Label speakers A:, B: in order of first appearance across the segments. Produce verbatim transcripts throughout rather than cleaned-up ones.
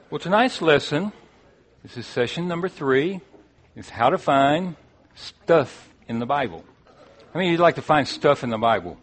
A: Well, tonight's lesson, this is session number three, is how to find stuff in the Bible. How many of you like to find stuff in the Bible?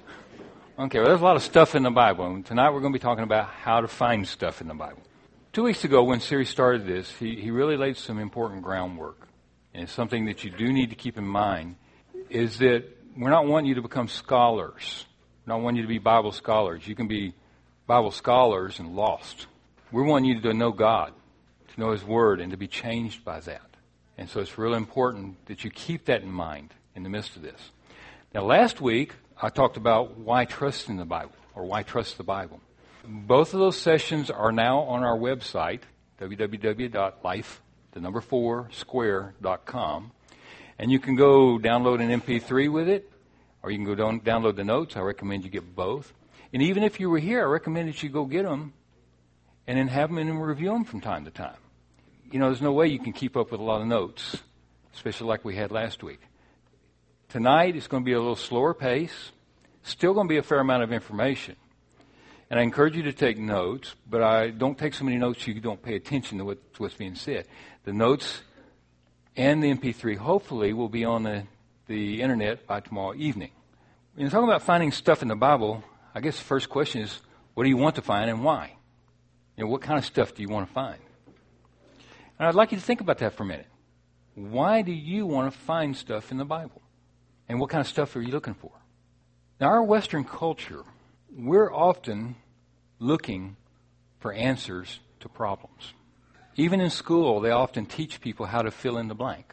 A: Okay, well, there's a lot of stuff in the Bible, and tonight we're going to be talking about how to find stuff in the Bible. Two weeks ago, when Siri started this, he, he really laid some important groundwork. And it's something that you do need to keep in mind, is that we're not wanting you to become scholars. We're not wanting you to be Bible scholars. You can be Bible scholars and lost. We're wanting you to know God, to know His Word, and to be changed by that. And so it's really important that you keep that in mind in the midst of this. Now, last week, I talked about why trust in the Bible, or why trust the Bible. Both of those sessions are now on our website, w w w dot life, the number four, square dot com. And you can go download an M P three with it, or you can go down, download the notes. I recommend you get both. And even if you were here, I recommend that you go get them and then have them and review them from time to time. You know, there's no way you can keep up with a lot of notes, especially like we had last week. Tonight, it's going to be a little slower pace. Still going to be a fair amount of information. And I encourage you to take notes, but I don't take so many notes you don't pay attention to, what, to what's being said. The notes and the M P three, hopefully, will be on the, the Internet by tomorrow evening. When you're talking about finding stuff in the Bible, I guess the first question is, what do you want to find and why? You know, what kind of stuff do you want to find? And I'd like you to think about that for a minute. Why do you want to find stuff in the Bible? And what kind of stuff are you looking for? Now, our Western culture, we're often looking for answers to problems. Even in school, they often teach people how to fill in the blank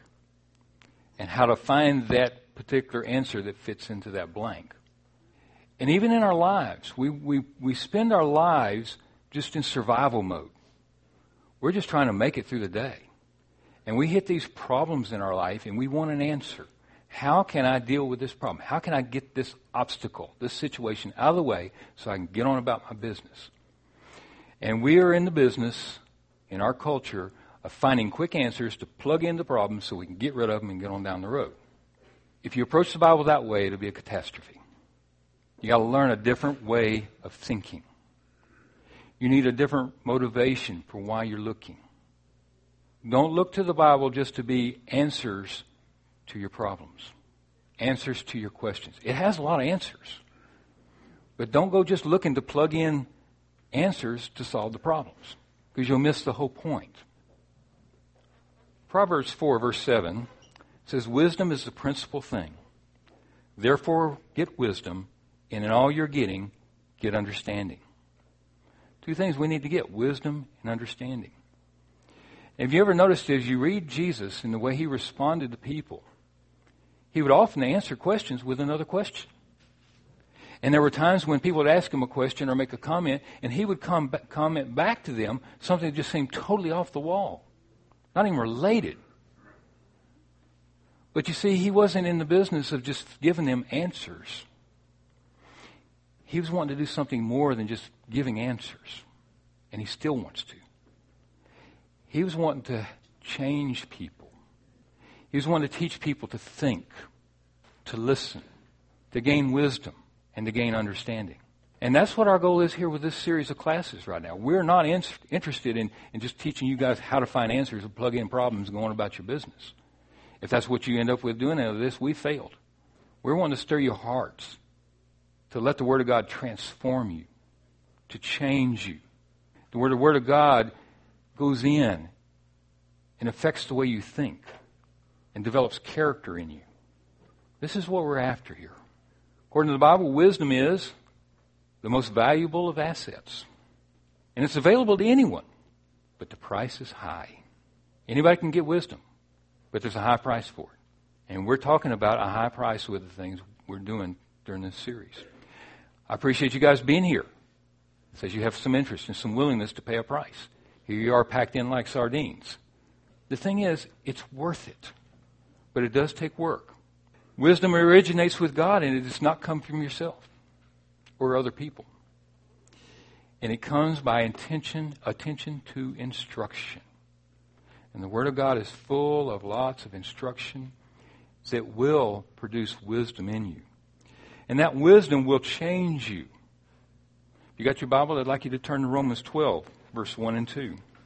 A: and how to find that particular answer that fits into that blank. And even in our lives, we, we, we spend our lives just in survival mode. We're just trying to make it through the day. And we hit these problems in our life and we want an answer. How can I deal with this problem? How can I get this obstacle, this situation out of the way so I can get on about my business? And we are in the business, in our culture, of finding quick answers to plug in the problems so we can get rid of them and get on down the road. If you approach the Bible that way, it'll be a catastrophe. You got to learn a different way of thinking. You need a different motivation for why you're looking. Don't look to the Bible just to be answers to your problems, answers to your questions. It has a lot of answers. But don't go just looking to plug in answers to solve the problems, because you'll miss the whole point. Proverbs four, verse seven says, wisdom is the principal thing. Therefore, get wisdom, and in all you're getting, get understanding. Two things we need to get, wisdom and understanding. Have you ever noticed as you read Jesus and the way he responded to people, he would often answer questions with another question. And there were times when people would ask him a question or make a comment, and he would come back, comment back to them something that just seemed totally off the wall, not even related. But you see, he wasn't in the business of just giving them answers. He was wanting to do something more than just giving answers, and he still wants to. He was wanting to change people. He was wanting to teach people to think, to listen, to gain wisdom, and to gain understanding. And that's what our goal is here with this series of classes right now. We're not in, interested in, in just teaching you guys how to find answers and plug in problems and go on about your business. If that's what you end up with doing out of this, we failed. We're wanting to stir your hearts, to let the Word of God transform you, to change you. The Word, the Word of God goes in and affects the way you think and develops character in you. This is what we're after here. According to the Bible, wisdom is the most valuable of assets. And it's available to anyone, but the price is high. Anybody can get wisdom, but there's a high price for it. And we're talking about a high price with the things we're doing during this series. I appreciate you guys being here. It says you have some interest and some willingness to pay a price. Here you are packed in like sardines. The thing is, it's worth it. But it does take work. Wisdom originates with God, and it does not come from yourself or other people. And it comes by intention, attention to instruction. And the Word of God is full of lots of instruction that will produce wisdom in you. And that wisdom will change you. You got your Bible? I'd like you to turn to Romans twelve, verse one and two.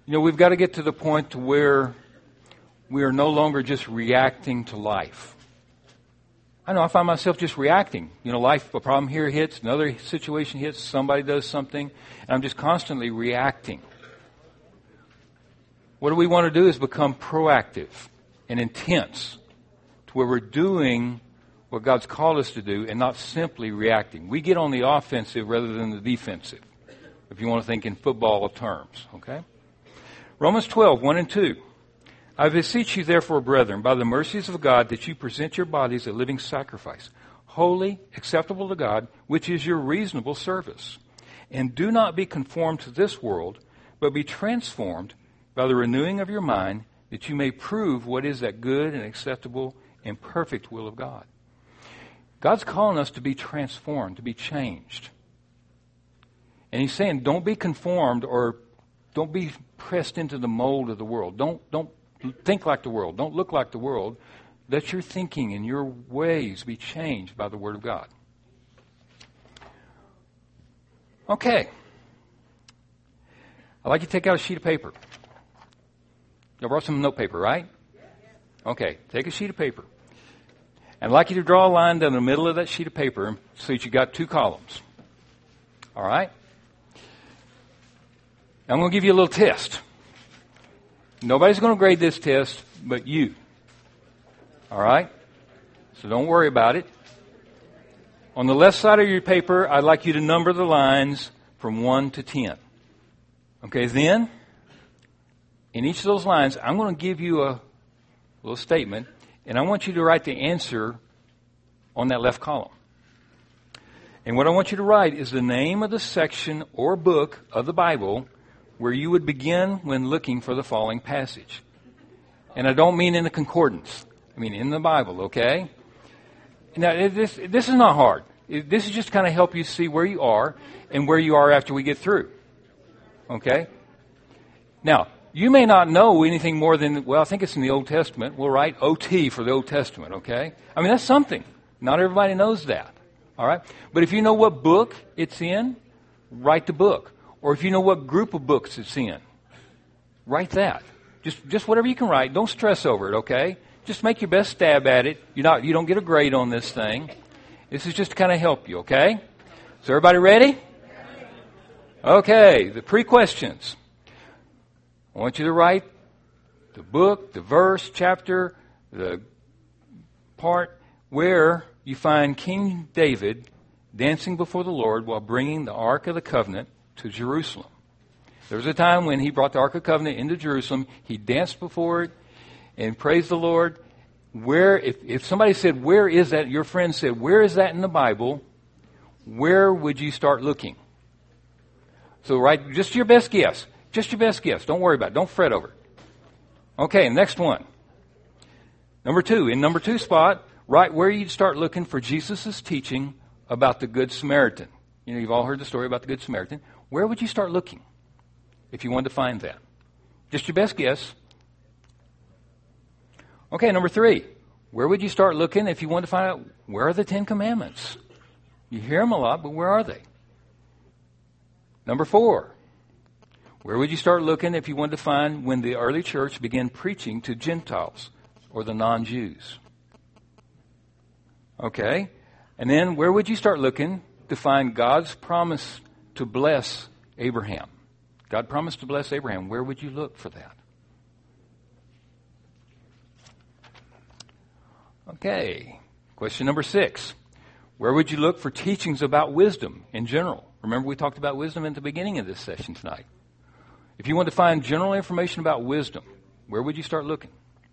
A: You know, we've got to get to the point to where we are no longer just reacting to life. I know I find myself just reacting. You know, life, a problem here hits, another situation hits, somebody does something, and I'm just constantly reacting. What do we want to do is become proactive and intense to where we're doing what God's called us to do and not simply reacting. We get on the offensive rather than the defensive, if you want to think in football terms, okay? Romans twelve, one and two. I beseech you therefore, brethren, by the mercies of God, that you present your bodies a living sacrifice, holy, acceptable to God, which is your reasonable service. And do not be conformed to this world, but be transformed by the renewing of your mind, that you may prove what is that good and acceptable and perfect will of God. God's calling us to be transformed, to be changed. And he's saying, don't be conformed or don't be pressed into the mold of the world. Don't, don't think like the world. Don't look like the world. Let your thinking and your ways be changed by the Word of God. Okay. I'd like you to take out a sheet of paper. You brought some note paper, right? Okay. Take a sheet of paper. I'd like you to draw a line down the middle of that sheet of paper so that you got two columns. All right? Now I'm going to give you a little test. Nobody's going to grade this test but you. All right? So don't worry about it. On the left side of your paper, I'd like you to number the lines from one to ten. Okay, then, in each of those lines, I'm going to give you a little statement, and I want you to write the answer on that left column. And what I want you to write is the name of the section or book of the Bible where you would begin when looking for the following passage. And I don't mean in the concordance. I mean in the Bible, okay? Now, this, this is not hard. This is just to kind of help you see where you are and where you are after we get through. Okay? Now, you may not know anything more than, well, I think it's in the Old Testament. We'll write O T for the Old Testament, okay? I mean, that's something. Not everybody knows that. All right? But if you know what book it's in, write the book. Or if you know what group of books it's in, write that. Just just whatever you can write. Don't stress over it, okay? Just make your best stab at it. You're not, you don't get a grade on this thing. This is just to kind of help you, okay? Is everybody ready? Okay, the pre-questions. I want you to write the book, the verse, chapter, the part where you find King David dancing before the Lord while bringing the Ark of the Covenant to Jerusalem. There was a time when he brought the Ark of the Covenant into Jerusalem. He danced before it and praised the Lord. Where, if, if somebody said, where is that? Your friend said, where is that in the Bible? Where would you start looking? So write just your best guess. Just your best guess. Don't worry about it. Don't fret over it. Okay, next one. Number two. In number two spot, write where you'd start looking for Jesus' teaching about the Good Samaritan. You know, you've all heard the story about the Good Samaritan. Where would you start looking if you wanted to find that? Just your best guess. Okay, number three. Where would you start looking if you wanted to find out where are the Ten Commandments? You hear them a lot, but where are they? Number four. Where would you start looking if you wanted to find when the early church began preaching to Gentiles or the non-Jews? Okay. And then where would you start looking to find God's promise to bless Abraham? God promised to bless Abraham. Where would you look for that? Okay. Question number six. Where would you look for teachings about wisdom in general? Remember we talked about wisdom at the beginning of this session tonight. If you want to find general information about wisdom, where would you start looking?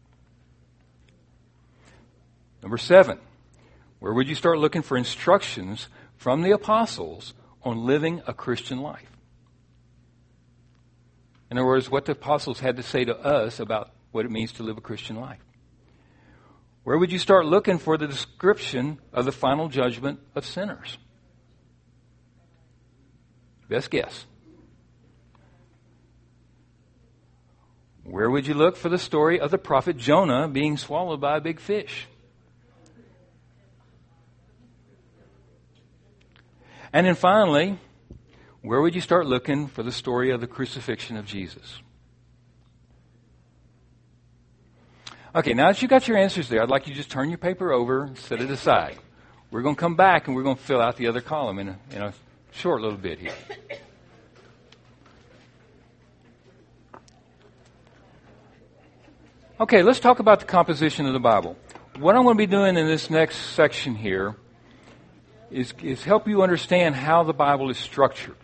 A: Number seven. Where would you start looking for instructions from the apostles on living a Christian life? In other words, what the apostles had to say to us about what it means to live a Christian life. Where would you start looking for the description of the final judgment of sinners? Best guess. Where would you look for the story of the prophet Jonah being swallowed by a big fish? And then finally, where would you start looking for the story of the crucifixion of Jesus? Okay, now that you got your answers there, I'd like you to just turn your paper over and set it aside. We're going to come back and we're going to fill out the other column in a, in a short little bit here. Okay, let's talk about the composition of the Bible. What I'm going to be doing in this next section here is, is help you understand how the Bible is structured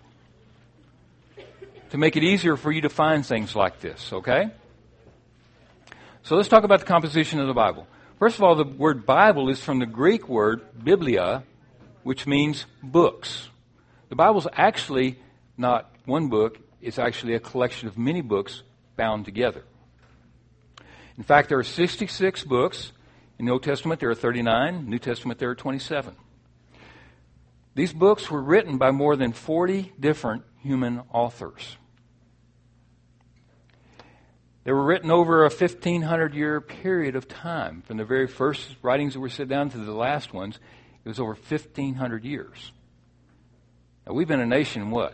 A: to make it easier for you to find things like this, okay? So let's talk about the composition of the Bible. First of all, the word Bible is from the Greek word biblia, which means books. The Bible's actually not one book. It's actually a collection of many books bound together. In fact, there are sixty-six books. In the Old Testament, there are thirty-nine. New Testament, there are twenty-seven. These books were written by more than forty different human authors. They were written over a fifteen hundred year period of time. From the very first writings that were set down to the last ones, it was over fifteen hundred years. Now, we've been a nation, what?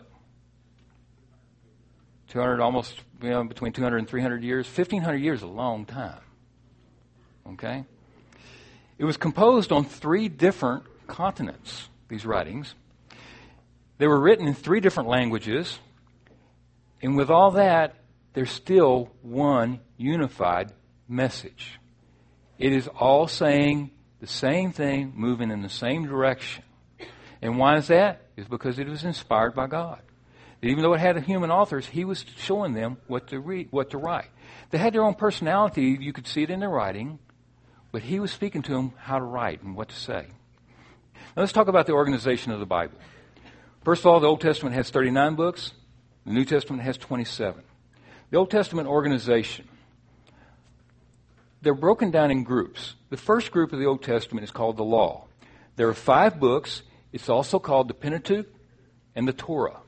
A: two hundred, almost, you know, between two hundred and three hundred years. fifteen hundred years is a long time. Okay? It was composed on three different continents, these writings. They were written in three different languages. And with all that, there's still one unified message. It is all saying the same thing, moving in the same direction. And why is that? It's because it was inspired by God. Even though it had human authors, he was showing them what to read, what to write. They had their own personality. You could see it in their writing. But he was speaking to them how to write and what to say. Now let's talk about the organization of the Bible. First of all, the Old Testament has thirty-nine books. The New Testament has twenty-seven. The Old Testament organization, they're broken down in groups. The first group of the Old Testament is called the Law. There are five books. It's also called the Pentateuch and the Torah.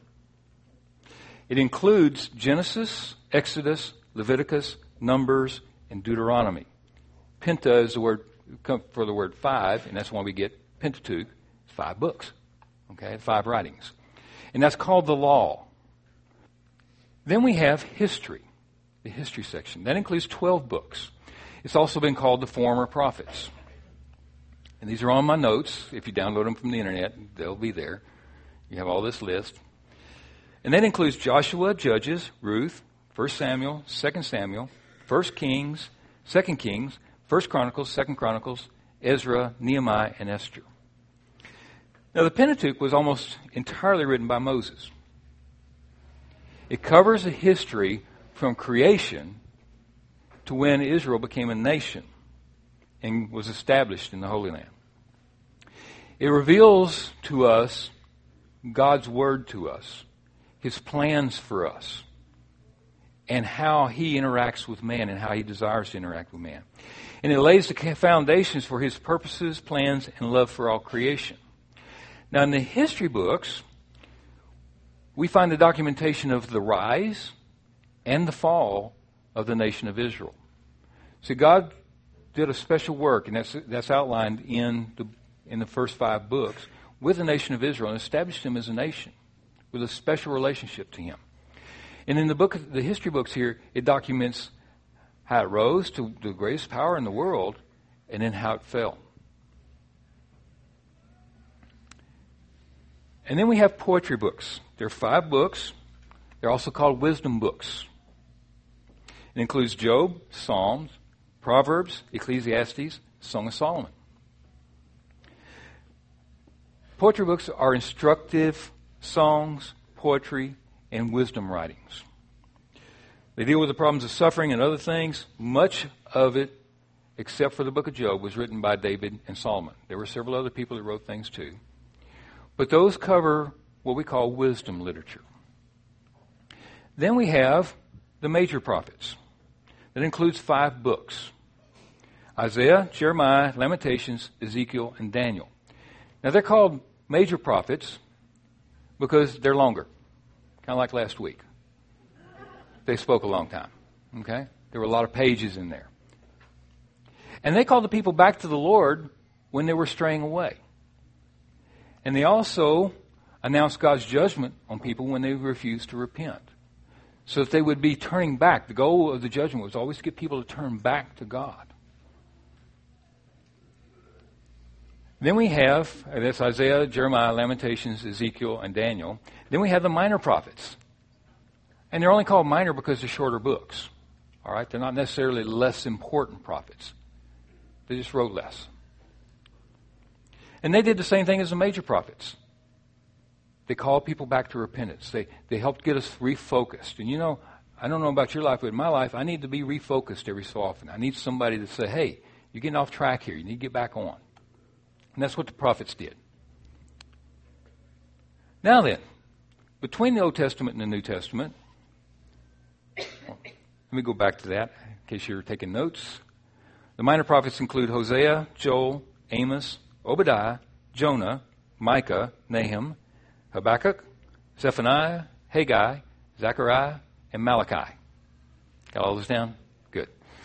A: It includes Genesis, Exodus, Leviticus, Numbers, and Deuteronomy. Penta is the word for the word five, and that's why we get Pentateuch. It's five books, okay, five writings. And that's called the Law. Then we have history, the history section. That includes twelve books. It's also been called the Former Prophets. And these are on my notes. If you download them from the internet, they'll be there. You have all this list. And that includes Joshua, Judges, Ruth, First Samuel, Second Samuel, First Kings, Second Kings, First Chronicles, Second Chronicles, Ezra, Nehemiah, and Esther. Now, the Pentateuch was almost entirely written by Moses. It covers a history from creation to when Israel became a nation and was established in the Holy Land. It reveals to us God's Word to us, His plans for us, and how He interacts with man and how He desires to interact with man. And it lays the foundations for His purposes, plans, and love for all creation. Now, in the history books, we find the documentation of the rise and the fall of the nation of Israel. So God did a special work, and that's that's outlined in the in the first five books, with the nation of Israel, and established them as a nation with a special relationship to Him. And in the book, the history books here, it documents how it rose to the greatest power in the world, and then how it fell. And then we have poetry books. There are five books. They're also called wisdom books. It includes Job, Psalms, Proverbs, Ecclesiastes, Song of Solomon. Poetry books are instructive songs, poetry, and wisdom writings. They deal with the problems of suffering and other things. Much of it, except for the book of Job, was written by David and Solomon. There were several other people that wrote things too. But those cover what we call wisdom literature. Then we have the major prophets. That includes five books: Isaiah, Jeremiah, Lamentations, Ezekiel, and Daniel. Now they're called major prophets because they're longer, kind of like last week. They spoke a long time, okay? There were a lot of pages in there. And they called the people back to the Lord when they were straying away. And they also announced God's judgment on people when they refused to repent. So that they would be turning back. The goal of the judgment was always to get people to turn back to God. Then we have, that's Isaiah, Jeremiah, Lamentations, Ezekiel, and Daniel. Then we have the minor prophets. And they're only called minor because they're shorter books. All right? They're not necessarily less important prophets. They just wrote less. And they did the same thing as the major prophets. They called people back to repentance. They they helped get us refocused. And you know, I don't know about your life, but in my life, I need to be refocused every so often. I need somebody to say, hey, you're getting off track here. You need to get back on. And that's what the prophets did. Now then, between the Old Testament and the New Testament, well, let me go back to that in case you're taking notes. The minor prophets include Hosea, Joel, Amos, Obadiah, Jonah, Micah, Nahum, Habakkuk, Zephaniah, Haggai, Zechariah, and Malachi. Got all this down? Good.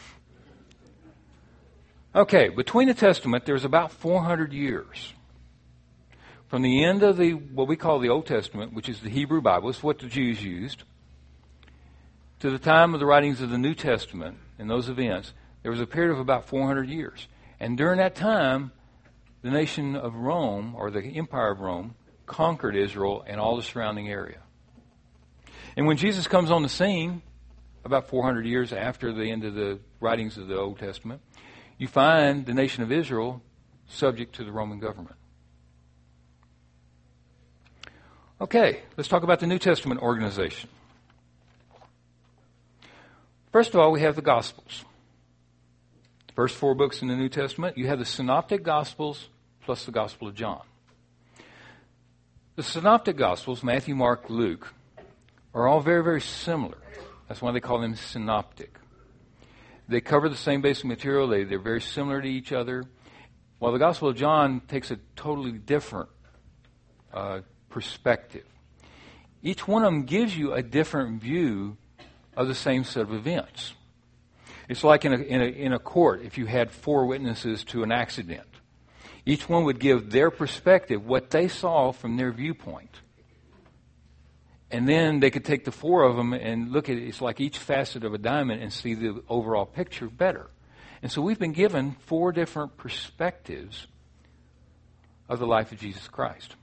A: Okay, between the Testament, there's about four hundred years. From the end of the what we call the Old Testament, which is the Hebrew Bible, it's what the Jews used, to the time of the writings of the New Testament and those events, there was a period of about four hundred years. And during that time, the nation of Rome, or the empire of Rome, conquered Israel and all the surrounding area. And when Jesus comes on the scene, about four hundred years after the end of the writings of the Old Testament, you find the nation of Israel subject to the Roman government. Okay, let's talk about the New Testament organization. First of all, we have the Gospels. The first four books in the New Testament, you have the Synoptic Gospels plus the Gospel of John. The Synoptic Gospels, Matthew, Mark, Luke, are all very, very similar. That's why they call them synoptic. They cover the same basic material. They, they're very similar to each other. While the Gospel of John takes a totally different uh, perspective. Each one of them gives you a different view of the same set of events. It's like in a, in a, in a court, if you had four witnesses to an accident. Each one would give their perspective, what they saw from their viewpoint. And then they could take the four of them and look at it. It's like each facet of a diamond and see the overall picture better. And so we've been given four different perspectives of the life of Jesus Christ.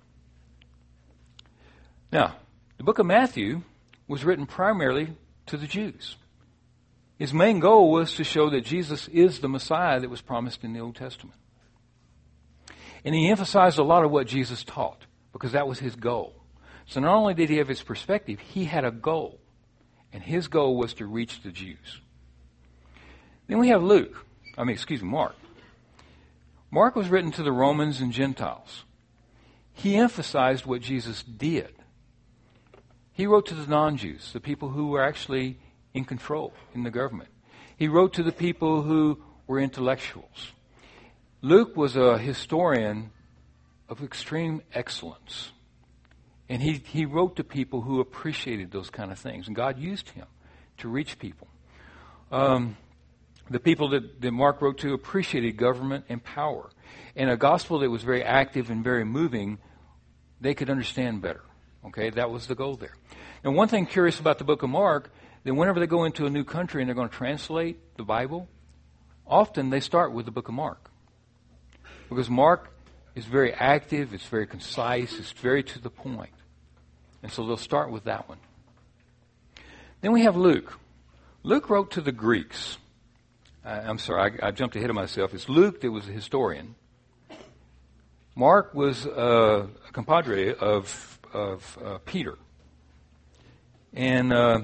A: Now, the book of Matthew was written primarily to the Jews. His main goal was to show that Jesus is the Messiah that was promised in the Old Testament. And he emphasized a lot of what Jesus taught because that was his goal. So not only did he have his perspective, he had a goal. And his goal was to reach the Jews. Then we have Luke. I mean, excuse me, Mark. Mark was written to the Romans and Gentiles. He emphasized what Jesus did. He wrote to the non-Jews, the people who were actually in control in the government. He wrote to the people who were intellectuals. Luke was a historian of extreme excellence. And he, he wrote to people who appreciated those kind of things. And God used him to reach people. Um, the people that, that Mark wrote to appreciated government and power. And a gospel that was very active and very moving, they could understand better. Okay, that was the goal there. Now, one thing curious about the book of Mark, that whenever they go into a new country and they're going to translate the Bible, often they start with the book of Mark. Because Mark is very active, it's very concise, it's very to the point. And so they'll start with that one. Then we have Luke. Luke wrote to the Greeks. Uh, I'm sorry, I, I jumped ahead of myself. It's Luke that was a historian. Mark was uh, a compadre of, of uh, Peter. And uh,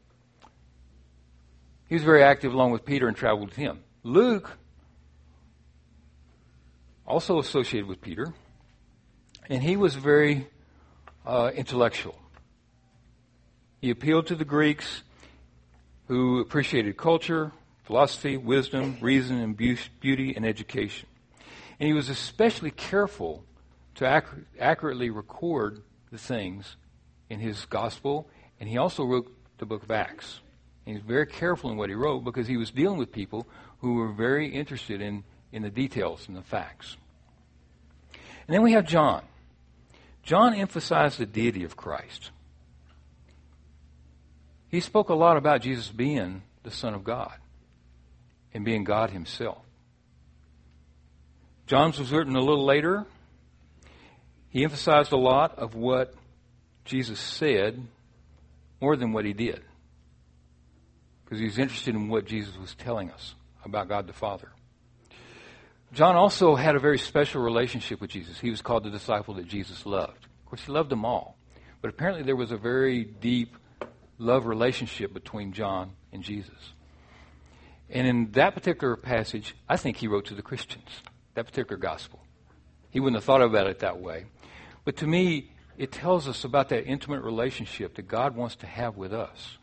A: he was very active along with Peter and traveled with him. Luke, also associated with Peter, and he was very uh, intellectual. He appealed to the Greeks who appreciated culture, philosophy, wisdom, reason, and beauty and education. And he was especially careful to ac- accurately record the things in his gospel, and he also wrote the book of Acts. And he was very careful in what he wrote because he was dealing with people who were very interested in, in the details and the facts. And then we have John. John emphasized the deity of Christ. He spoke a lot about Jesus being the Son of God and being God himself. John's was written a little later. He emphasized a lot of what Jesus said more than what he did, because he was interested in what Jesus was telling us about God the Father. John also had a very special relationship with Jesus. He was called the disciple that Jesus loved. Of course, he loved them all. But apparently there was a very deep love relationship between John and Jesus. And in that particular passage, I think he wrote to the Christians, that particular gospel. He wouldn't have thought about it that way. But to me, it tells us about that intimate relationship that God wants to have with us,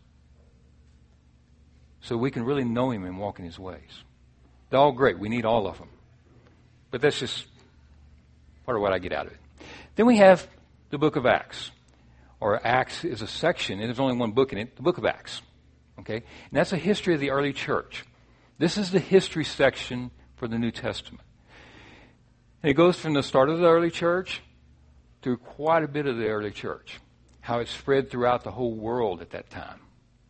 A: so we can really know him and walk in his ways. They're all great. We need all of them. But that's just part of what I get out of it. Then we have the book of Acts. Or Acts is a section, and there's only one book in it, the book of Acts. Okay? And that's a history of the early church. This is the history section for the New Testament. And it goes from the start of the early church through quite a bit of the early church, how it spread throughout the whole world at that time.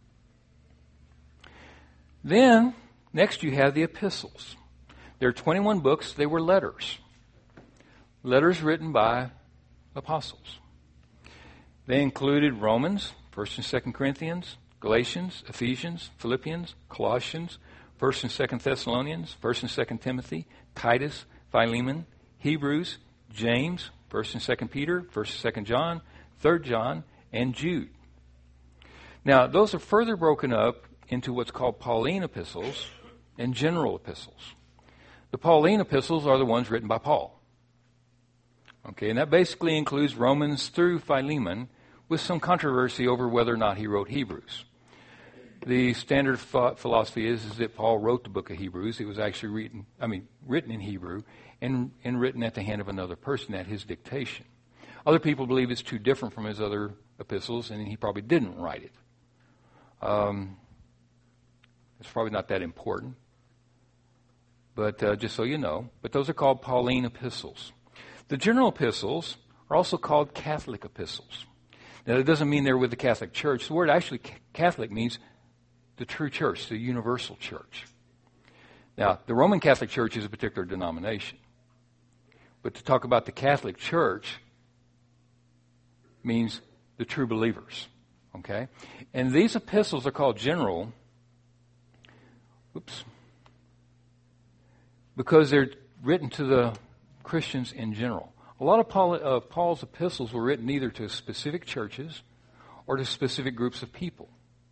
A: Then, next you have the epistles. There are twenty-one books. They were letters. Letters written by apostles. They included Romans, First and Second Corinthians, Galatians, Ephesians, Philippians, Colossians, First and Second Thessalonians, First and Second Timothy, Titus, Philemon, Hebrews, James, First and Second Peter, First and Second John, Third John, and Jude. Now, those are further broken up into what's called Pauline epistles and general epistles. The Pauline epistles are the ones written by Paul. Okay, and that basically includes Romans through Philemon, with some controversy over whether or not he wrote Hebrews. The standard thought philosophy is, is that Paul wrote the book of Hebrews. It was actually written, I mean, written in Hebrew and, and written at the hand of another person at his dictation. Other people believe it's too different from his other epistles, and he probably didn't write it. Um, it's probably not that important, but uh, just so you know. But those are called Pauline epistles. The general epistles are also called Catholic epistles. Now, that doesn't mean they're with the Catholic Church. The word actually Catholic means the true church, the universal church. Now, the Roman Catholic Church is a particular denomination. But to talk about the Catholic Church means the true believers. Okay? And these epistles are called general, oops, because they're written to the Christians in general. A lot of Paul, uh, Paul's epistles were written either to specific churches or to specific groups of people.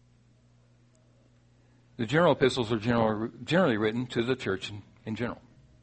A: The general epistles are generally, generally written to the church in, in general.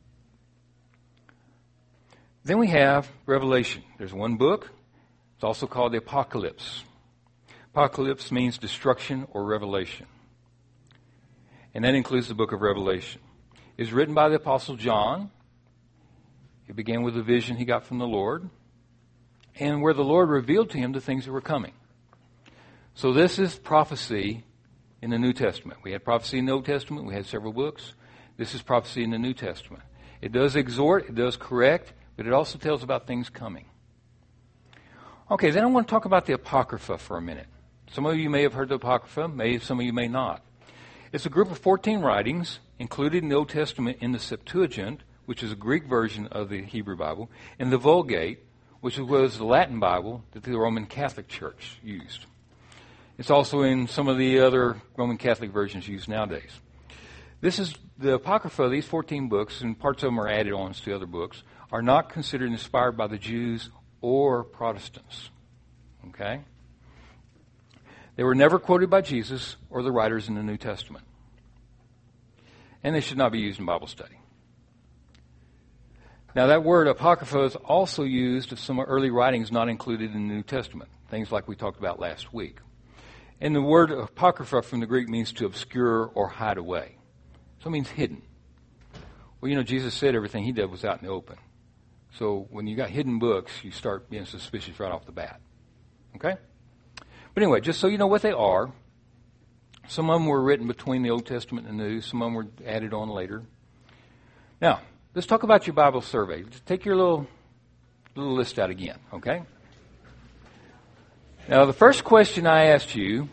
A: Then we have Revelation. There's one book. It's also called the Apocalypse. Apocalypse means destruction or revelation. And that includes the book of Revelation. It's written by the Apostle John. It began with a vision he got from the Lord, and where the Lord revealed to him the things that were coming. So this is prophecy in the New Testament. We had prophecy in the Old Testament. We had several books. This is prophecy in the New Testament. It does exhort, it does correct, but it also tells about things coming. Okay, then I want to talk about the Apocrypha for a minute. Some of you may have heard the Apocrypha, maybe some of you may not. It's a group of fourteen writings included in the Old Testament in the Septuagint, which is a Greek version of the Hebrew Bible, and the Vulgate, which was the Latin Bible that the Roman Catholic Church used. It's also in some of the other Roman Catholic versions used nowadays. This is the Apocrypha, these fourteen books, and parts of them are added on to other books, are not considered inspired by the Jews or Protestants. Okay? They were never quoted by Jesus or the writers in the New Testament. And they should not be used in Bible study. Now, that word Apocrypha is also used of some early writings not included in the New Testament, things like we talked about last week. And the word Apocrypha from the Greek means to obscure or hide away. So it means hidden. Well, you know, Jesus said everything he did was out in the open. So when you got hidden books, you start being suspicious right off the bat. Okay? But anyway, just so you know what they are, some of them were written between the Old Testament and the New. Some of them were added on later. Now, let's talk about your Bible survey. Just take your little little list out again, okay? Now, the first question I asked you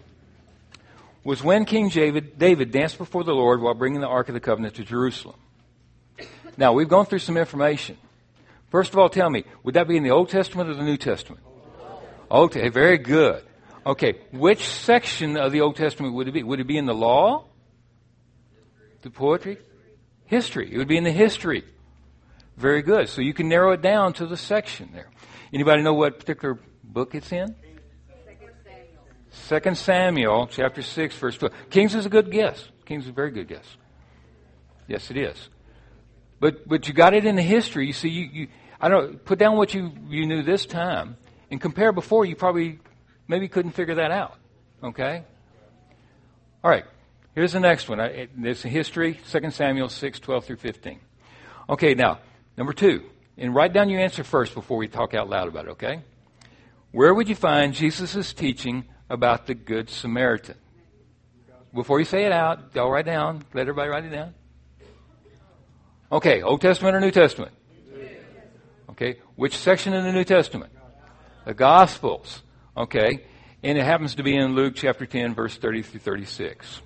A: was when King David, David danced before the Lord while bringing the Ark of the Covenant to Jerusalem. Now, we've gone through some information. First of all, tell me, would that be in the Old Testament or the New Testament? Old Testament. Very good. Okay, which section of the Old Testament would it be? Would it be in the law? The poetry? History. It would be in the history. Very good. So you can narrow it down to the section there. Anybody know what particular book it's in? Second Samuel, chapter six, verse twelve. Kings is a good guess. Kings is a very good guess. Yes, it is. But but you got it in the history. You see, you, you I don't put down what you, you knew this time and compare before. You probably maybe couldn't figure that out. Okay. All right. Here's the next one. It's a history. Second Samuel six, twelve through fifteen. Okay. Now number two, and write down your answer first before we talk out loud about it. Okay. Where would you find Jesus' teaching about the Good Samaritan? Before you say it out, y'all write down. Let everybody write it down. Okay, Old Testament or New Testament? Okay, which section in the New Testament? The Gospels. Okay, and it happens to be in Luke chapter ten, verse thirty through thirty-six.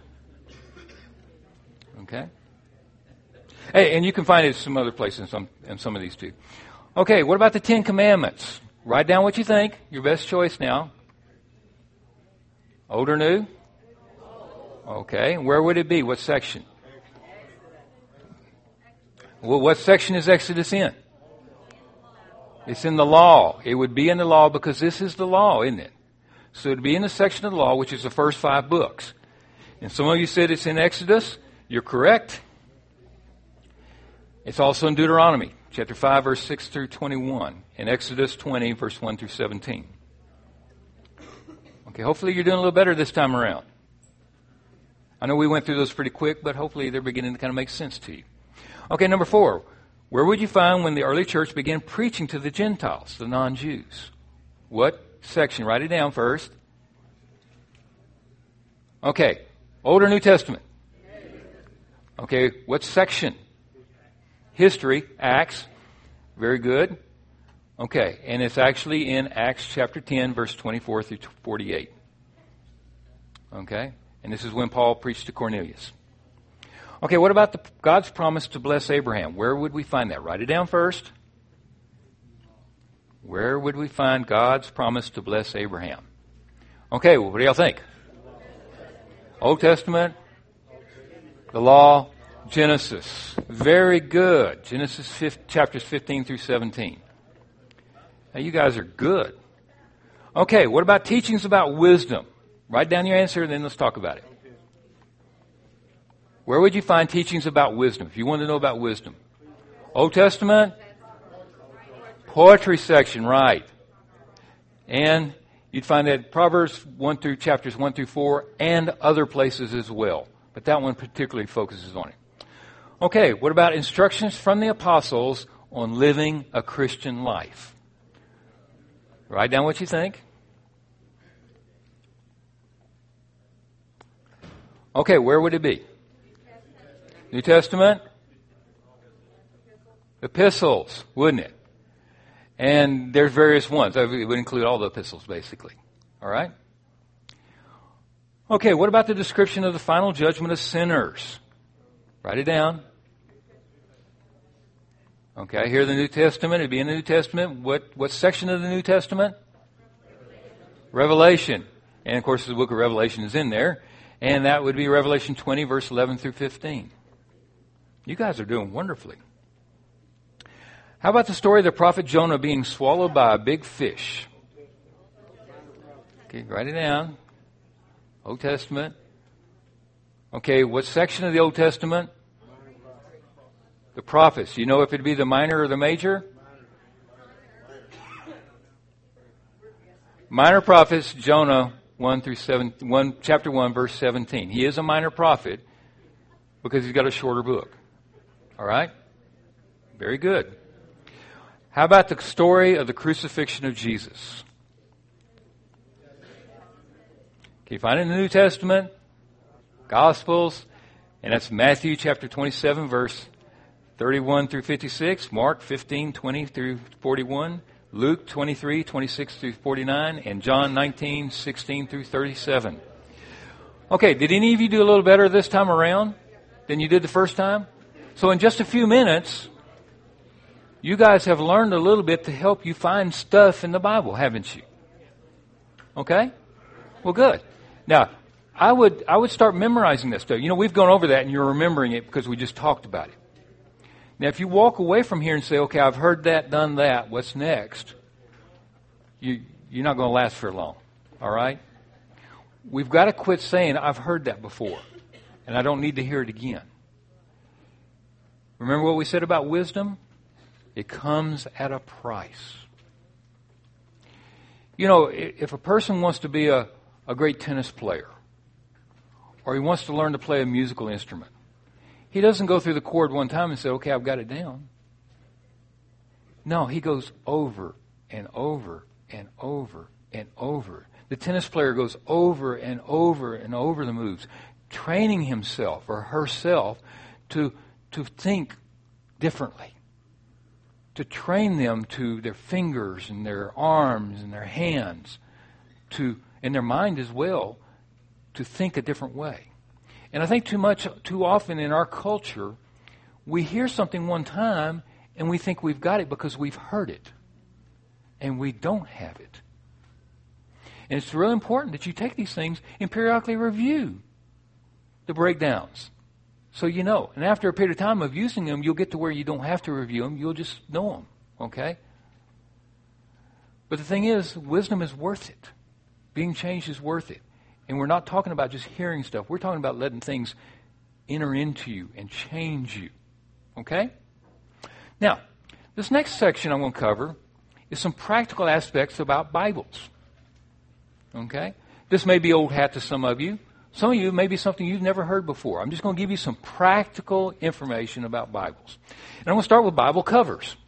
A: Okay? Hey, and you can find it some other places in some, in some of these too. Okay, what about the Ten Commandments? Write down what you think. Your best choice now. Old or new? Okay, where would it be? What section? Well, what section is Exodus in? It's in the law. It would be in the law because this is the law, isn't it? So it would be in the section of the law, which is the first five books. And some of you said it's in Exodus. You're correct. It's also in Deuteronomy, chapter five, verse six through twenty-one, and Exodus twenty, verse one through seventeen. Okay, hopefully you're doing a little better this time around. I know we went through those pretty quick, but hopefully they're beginning to kind of make sense to you. Okay, number four. Where would you find when the early church began preaching to the Gentiles, the non-Jews? What section? Write it down first. Okay, Old or New Testament? Okay, what section? History, Acts. Very good. Okay, and it's actually in Acts chapter ten, verse twenty-four through forty-eight. Okay, and this is when Paul preached to Cornelius. Okay, what about the, God's promise to bless Abraham? Where would we find that? Write it down first. Where would we find God's promise to bless Abraham? Okay, well, what do y'all think? Old Testament, the law, Genesis. Very good. Genesis fifteen, chapters fifteen through seventeen. Now, you guys are good. Okay, what about teachings about wisdom? Write down your answer and then let's talk about it. Where would you find teachings about wisdom? If you want to know about wisdom. Old Testament? Poetry section, right. And you'd find that Proverbs one through chapters one through four and other places as well. But that one particularly focuses on it. Okay, what about instructions from the apostles on living a Christian life? Write down what you think. Okay, where would it be? New Testament? Epistles, wouldn't it? And there's various ones. It would include all the epistles, basically. All right? Okay, what about the description of the final judgment of sinners? Write it down. Okay, here the New Testament. It'd be in the New Testament. What what section of the New Testament? Revelation. Revelation. And, of course, the book of Revelation is in there. And that would be Revelation twenty, verse eleven through fifteen. You guys are doing wonderfully. How about the story of the prophet Jonah being swallowed by a big fish? Okay, write it down. Old Testament. Okay, what section of the Old Testament? The prophets. Do you know if it'd be the minor or the major? Minor prophets, Jonah one through seven, one, chapter one, verse seventeen. He is a minor prophet because he's got a shorter book. All right? Very good. How about the story of the crucifixion of Jesus? Can you find it in the New Testament? Gospels. And that's Matthew chapter twenty-seven, verse thirty-one through fifty-six. Mark fifteen, twenty through forty-one. Luke twenty-three, twenty-six through forty-nine. And John nineteen, sixteen through thirty-seven. Okay, did any of you do a little better this time around than you did the first time? So in just a few minutes, You guys have learned a little bit to help you find stuff in the Bible, haven't you? Okay? Well, good. Now, I would I would start memorizing that stuff. You know, we've gone over that and you're remembering it because we just talked about it. Now, if you walk away from here and say, okay, I've heard that, done that, what's next? You, you're not going to last for long. All right? We've got to quit saying, I've heard that before, and I don't need to hear it again. Remember what we said about wisdom? It comes at a price. You know, if a person wants to be a, a great tennis player, or he wants to learn to play a musical instrument, he doesn't go through the chord one time and say, okay, I've got it down. No, he goes over and over and over and over. The tennis player goes over and over and over the moves, training himself or herself to, to think differently, to train them to their fingers and their arms and their hands, to and their mind as well, to think a different way. And I think too much, too often in our culture, we hear something one time and we think we've got it because we've heard it, and we don't have it. And it's really important that you take these things and periodically review the breakdowns, so you know. And after a period of time of using them, you'll get to where you don't have to review them. You'll just know them, okay? But the thing is, wisdom is worth it. Being changed is worth it. And we're not talking about just hearing stuff. We're talking about letting things enter into you and change you, okay? Now, this next section I'm going to cover is some practical aspects about Bibles, okay? This may be old hat to some of you. Some of you, may be something you've never heard before. I'm just going to give you some practical information about Bibles. And I'm going to start with Bible covers.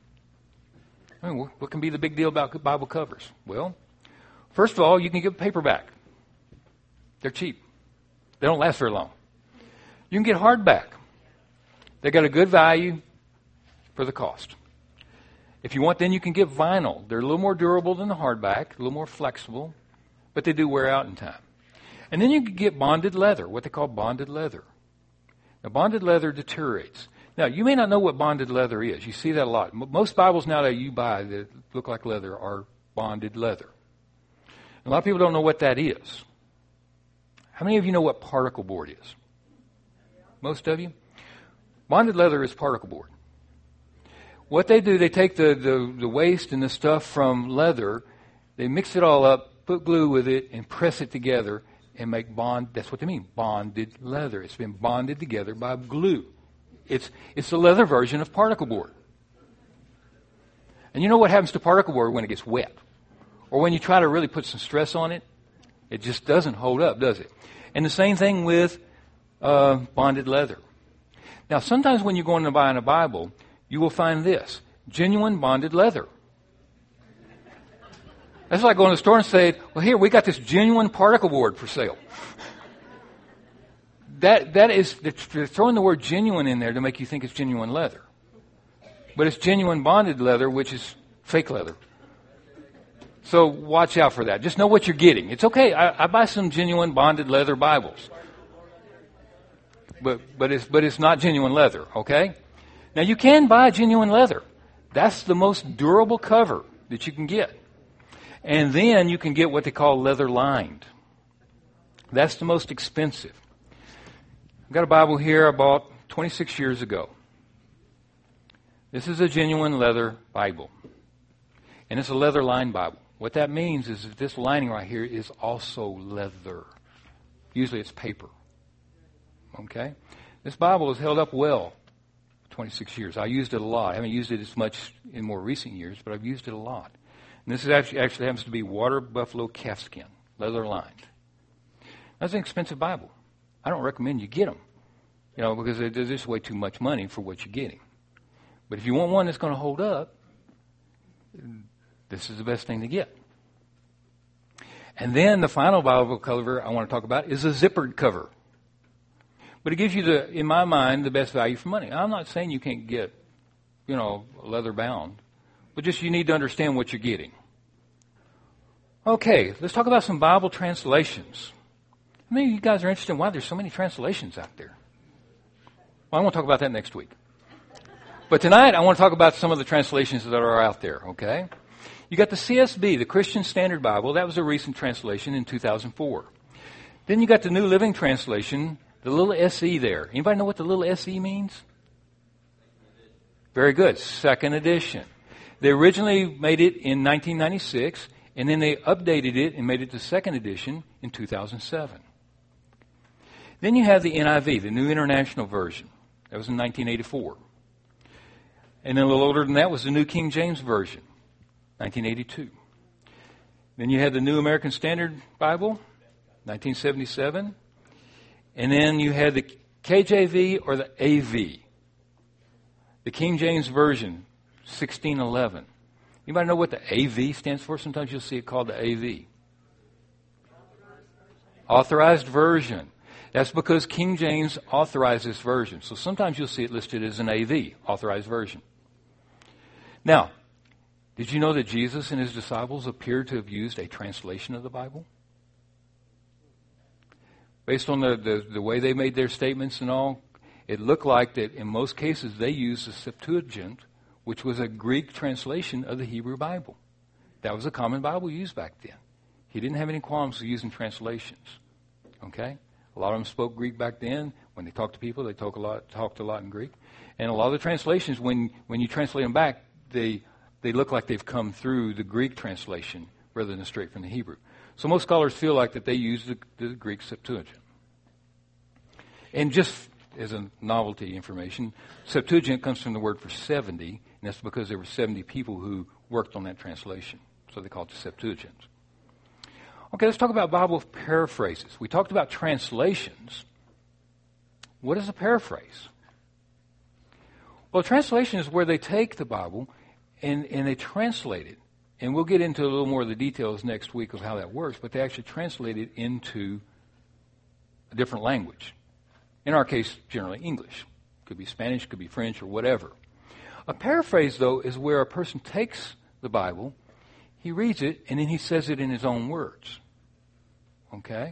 A: I mean, what can be the big deal about Bible covers? Well, first of all, you can get paperback. They're cheap. They don't last very long. You can get hardback. They got a good value for the cost. If you want, then you can get vinyl. They're a little more durable than the hardback, a little more flexible, but they do wear out in time. And then you can get bonded leather, what they call bonded leather. Now, bonded leather deteriorates. Now, you may not know what bonded leather is. You see that a lot. Most Bibles now that you buy that look like leather are bonded leather. A lot of people don't know what that is. How many of you know what particle board is? Most of you? Bonded leather is particle board. What they do, they take the, the, the waste and the stuff from leather, they mix it all up, put glue with it, and press it together and make bond. That's what they mean, bonded leather. It's been bonded together by glue. It's it's the leather version of particle board. And you know what happens to particle board when it gets wet? Or when you try to really put some stress on it? It just doesn't hold up, does it? And the same thing with uh, bonded leather. Now, sometimes when you're going to buy in a Bible, you will find this, genuine bonded leather. That's like going to the store and saying, well, here, we got this genuine particle board for sale. That That is, they're throwing the word genuine in there to make you think it's genuine leather. But it's genuine bonded leather, which is fake leather. So watch out for that. Just know what you're getting. It's okay. I, I buy some genuine bonded leather Bibles. But but it's but it's not genuine leather, okay? Now you can buy genuine leather. That's the most durable cover that you can get. And then you can get what they call leather lined. That's the most expensive. I've got a Bible here I bought twenty-six years ago. This is a genuine leather Bible. And it's a leather lined Bible. What that means is that this lining right here is also leather. Usually it's paper. Okay? This Bible has held up well for twenty-six years. I used it a lot. I haven't used it as much in more recent years, but I've used it a lot. And this is actually, actually happens to be water buffalo calfskin, leather lined. That's an expensive Bible. I don't recommend you get them, you know, because they're just way too much money for what you're getting. But if you want one that's going to hold up, this is the best thing to get. And then the final Bible cover I want to talk about is a zippered cover. But it gives you, the, in my mind, the best value for money. I'm not saying you can't get, you know, leather bound, but just you need to understand what you're getting. Okay, let's talk about some Bible translations. How many of you guys are interested in why there's so many translations out there? Well, I want to talk about that next week. But tonight I want to talk about some of the translations that are out there, okay? You got the C S B, the Christian Standard Bible. That was a recent translation in two thousand four. Then you got the New Living Translation, the little S E there. Anybody know what the little S E means? Very good. Second edition. They originally made it in nineteen ninety-six, and then they updated it and made it the second edition in two thousand seven. Then you have the N I V, the New International Version. That was in nineteen eighty-four. And then a little older than that was the New King James Version, nineteen eighty-two. Then you had the New American Standard Bible, nineteen seventy-seven. And then you had the K J V or the A V, the King James Version, sixteen eleven. Anybody know what the A V stands for? Sometimes you'll see it called the A V. Authorized Version. That's because King James authorized this version. So sometimes you'll see it listed as an A V, Authorized Version. Now, did you know that Jesus and his disciples appear to have used a translation of the Bible? Based on the, the, the way they made their statements and all, it looked like that in most cases they used the Septuagint, which was a Greek translation of the Hebrew Bible. That was a common Bible used back then. He didn't have any qualms with using translations. Okay? A lot of them spoke Greek back then. When they talked to people, they talked a lot, talked a lot in Greek. And a lot of the translations, when, when you translate them back, they, they look like they've come through the Greek translation rather than straight from the Hebrew. So most scholars feel like that they use the, the Greek Septuagint. And just as a novelty information, Septuagint comes from the word for seventy, and that's because there were seventy people who worked on that translation. So they call it the Septuagint. Okay, let's talk about Bible paraphrases. We talked about translations. What is a paraphrase? Well, a translation is where they take the Bible and, and they translate it. And we'll get into a little more of the details next week of how that works, but they actually translate it into a different language. In our case, generally English. Could be Spanish, could be French, or whatever. A paraphrase, though, is where a person takes the Bible, he reads it, and then he says it in his own words. Okay?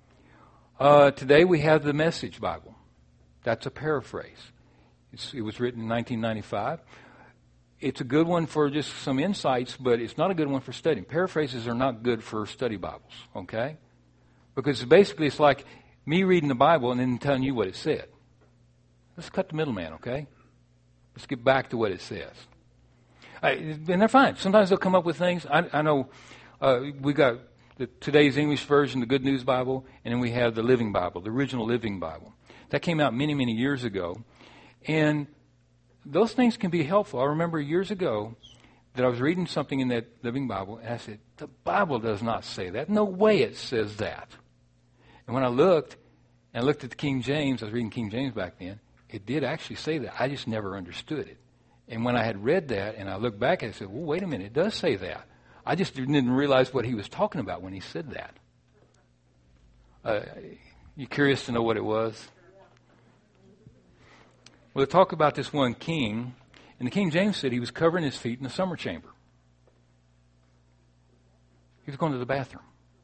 A: Uh, today we have the Message Bible. That's a paraphrase. It's, it was written in nineteen ninety-five. It's a good one for just some insights, but it's not a good one for studying. Paraphrases are not good for study Bibles, okay? Because basically it's like me reading the Bible and then telling you what it said. Let's cut the middleman, okay? Let's get back to what it says. I, and they're fine. Sometimes they'll come up with things. I, I know uh, we got the, today's English version, the Good News Bible, and then we have the Living Bible, the original Living Bible. That came out many, many years ago. And those things can be helpful. I remember years ago that I was reading something in that Living Bible, and I said, the Bible does not say that. No way it says that. And when I looked, and I looked at the King James, I was reading King James back then, it did actually say that. I just never understood it. And when I had read that, and I looked back, I said, well, wait a minute, it does say that. I just didn't realize what he was talking about when he said that. Uh, you curious to know what it was? Well, they talk about this one king, and the King James said he was covering his feet in the summer chamber. He was going to the bathroom.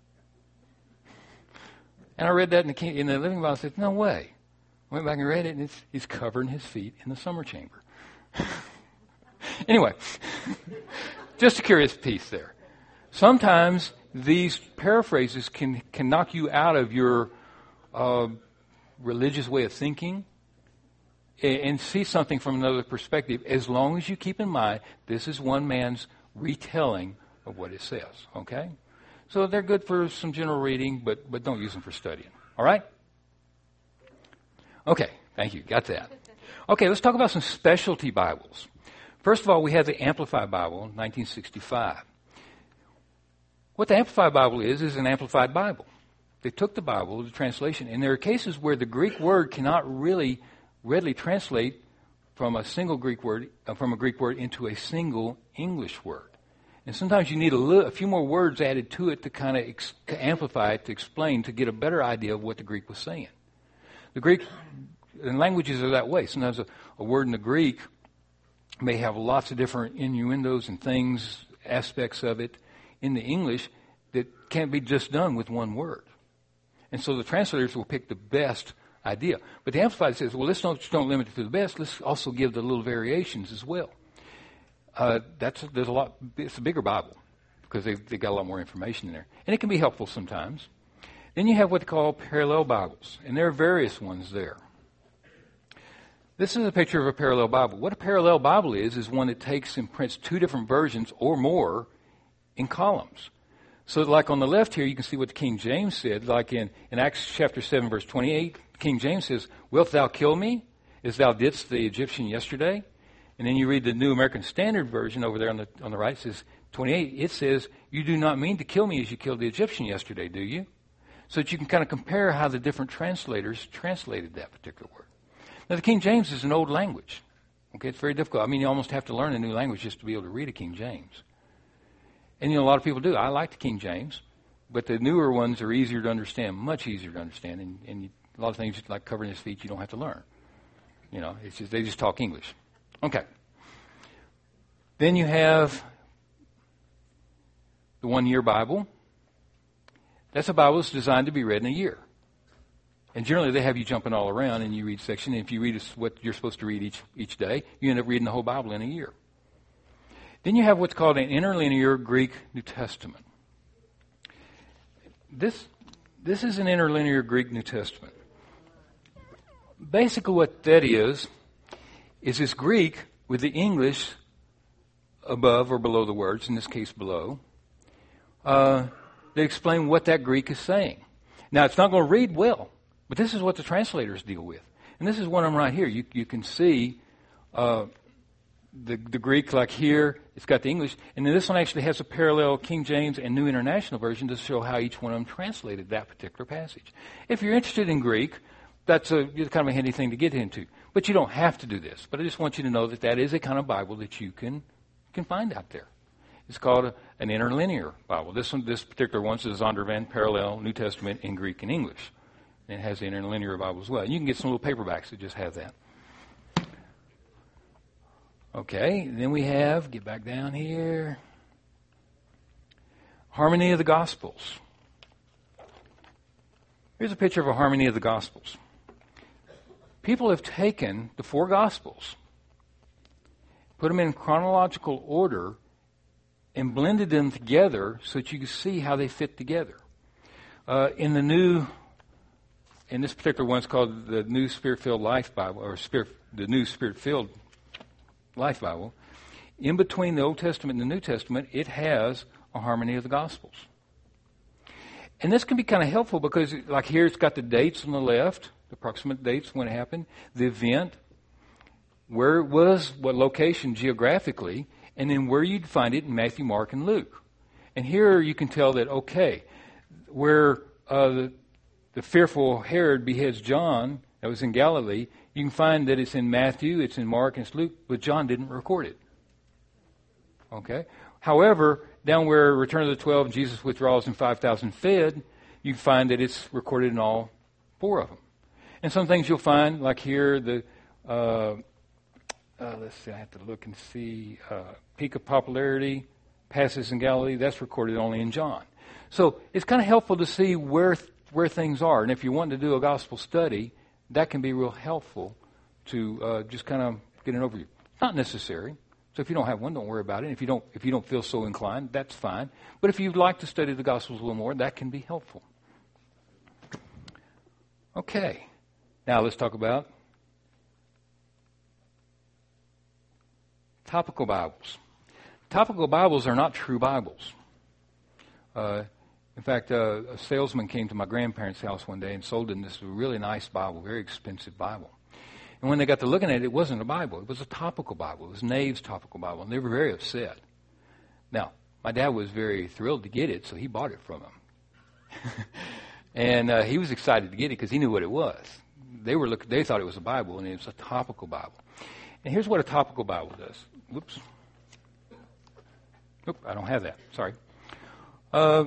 A: And I read that in the, King, in the Living Bible, and said, no way. I went back and read it, and it's, he's covering his feet in the summer chamber. Anyway, just a curious piece there. Sometimes these paraphrases can, can knock you out of your uh, religious way of thinking and, and see something from another perspective, as long as you keep in mind this is one man's retelling of what it says, okay? So they're good for some general reading, but, but don't use them for studying, all right? Okay, thank you, got that. Okay, let's talk about some specialty Bibles. First of all, we have the Amplified Bible, nineteen sixty-five. What the Amplified Bible is, is an amplified Bible. They took the Bible, the translation, and there are cases where the Greek word cannot really readily translate from a single Greek word, uh, from a Greek word into a single English word. And sometimes you need a, little, a few more words added to it to kind of ex- to amplify it, to explain, to get a better idea of what the Greek was saying. The Greek, and languages are that way. Sometimes a, a word in the Greek may have lots of different innuendos and things, aspects of it in the English that can't be just done with one word. And so the translators will pick the best idea. But the Amplified says, well, let's not just don't limit it to the best. Let's also give the little variations as well. Uh, that's there's a lot. It's a bigger Bible because they've, they've got a lot more information in there, and it can be helpful sometimes. Then you have what they call parallel Bibles, and there are various ones there. This is a picture of a parallel Bible. What a parallel Bible is, is one that takes and prints two different versions or more in columns. So like on the left here, you can see what the King James said. Like in, in Acts chapter seven, verse twenty-eight, King James says, wilt thou kill me as thou didst the Egyptian yesterday? And then you read the New American Standard Version over there on the on the right, it says twenty-eight, it says, you do not mean to kill me as you killed the Egyptian yesterday, do you? So that you can kind of compare how the different translators translated that particular word. Now, the King James is an old language. Okay, it's very difficult. I mean, you almost have to learn a new language just to be able to read a King James. And, you know, a lot of people do. I like the King James, but the newer ones are easier to understand, much easier to understand. And, and you, a lot of things like covering his feet, you don't have to learn. You know, it's just they just talk English. Okay. Then you have the one-year Bible. That's a Bible that's designed to be read in a year. And generally, they have you jumping all around, and you read section. And if you read what you're supposed to read each each day, you end up reading the whole Bible in a year. Then you have what's called an interlinear Greek New Testament. This this is an interlinear Greek New Testament. Basically, what that is is this Greek with the English above or below the words. In this case, below. Uh, they explain what that Greek is saying. Now, it's not going to read well. But this is what the translators deal with. And this is one of them right here. You you can see uh, the, the Greek like here. It's got the English. And then this one actually has a parallel King James and New International Version to show how each one of them translated that particular passage. If you're interested in Greek, that's a kind of a handy thing to get into. But you don't have to do this. But I just want you to know that that is a kind of Bible that you can can find out there. It's called a, an interlinear Bible. This one, this particular one is Zondervan Parallel New Testament in Greek and English. And it has the interlinear Bible as well. And you can get some little paperbacks that just have that. Okay, then we have, get back down here, Harmony of the Gospels. Here's a picture of a Harmony of the Gospels. People have taken the four Gospels, put them in chronological order, and blended them together so that you can see how they fit together. Uh, in the New... In this particular one, it's called the New Spirit-Filled Life Bible, or Spirit, the New Spirit-Filled Life Bible. In between the Old Testament and the New Testament, it has a harmony of the Gospels. And this can be kind of helpful because, like here, it's got the dates on the left, the approximate dates when it happened, the event, where it was, what location geographically, and then where you'd find it in Matthew, Mark, and Luke. And here you can tell that, okay, where uh, the The fearful Herod beheads John, that was in Galilee, you can find that it's in Matthew, it's in Mark, and it's Luke, but John didn't record it. Okay? However, down where Return of the Twelve, Jesus withdraws and five thousand fed, you find that it's recorded in all four of them. And some things you'll find, like here, the, uh, uh, let's see, I have to look and see, uh, peak of popularity, passes in Galilee, that's recorded only in John. So it's kind of helpful to see where where things are. And if you want to do a gospel study, that can be real helpful to uh, just kind of get an overview. It's not necessary. So if you don't have one, don't worry about it. If you don't if you don't feel so inclined, that's fine. But if you'd like to study the Gospels a little more, that can be helpful. Okay. Now let's talk about topical Bibles. Topical Bibles are not true Bibles. Uh, In fact, uh, a salesman came to my grandparents' house one day and sold them this really nice Bible, very expensive Bible. And when they got to looking at it, it wasn't a Bible. It was a topical Bible. It was Nave's topical Bible, and they were very upset. Now, my dad was very thrilled to get it, so he bought it from him. and uh, he was excited to get it because he knew what it was. They were look, They thought it was a Bible, and it was a topical Bible. And here's what a topical Bible does. Whoops. Oop, I don't have that. Sorry. Uh,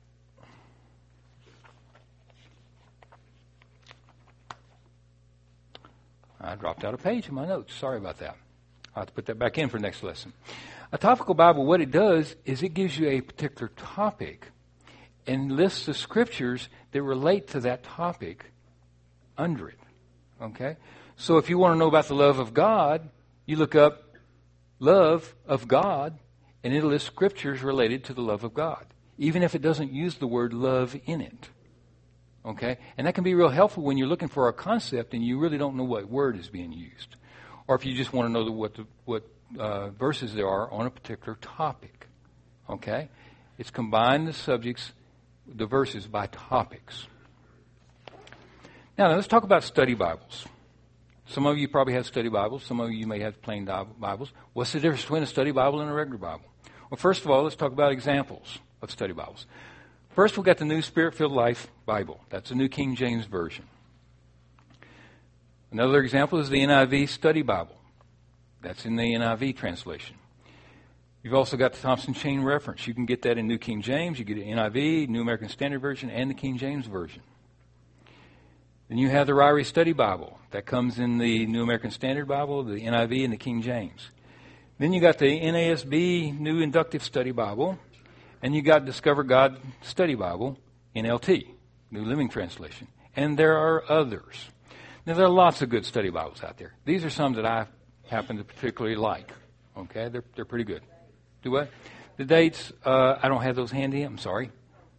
A: I dropped out a page in my notes. Sorry about that. I'll have to put that back in for next lesson. A topical Bible, what it does is it gives you a particular topic and lists the scriptures that relate to that topic under it. Okay? So if you want to know about the love of God, you look up love of God, and it'll list scriptures related to the love of God, even if it doesn't use the word love in it. Okay? And that can be real helpful when you're looking for a concept and you really don't know what word is being used. Or if you just want to know the, what the, what uh, verses there are on a particular topic. Okay? It's combined the subjects, the verses by topics. Now, let's talk about study Bibles. Some of you probably have study Bibles. Some of you may have plain Bibles. What's the difference between a study Bible and a regular Bible? Well, first of all, let's talk about examples of study Bibles. First, we've got the New Spirit-Filled Life Bible. That's the New King James Version. Another example is the N I V Study Bible. That's in the N I V translation. You've also got the Thompson Chain Reference. You can get that in New King James. You get it in N I V, New American Standard Version, and the King James Version. Then you have the Ryrie Study Bible. That comes in the New American Standard Bible, the N I V, and the King James. Then you got the N A S B New Inductive Study Bible. And you got Discover God Study Bible, N L T, New Living Translation. And there are others. Now, there are lots of good study Bibles out there. These are some that I happen to particularly like. Okay? They're, they're pretty good. Do what? The dates, uh, I don't have those handy. I'm sorry.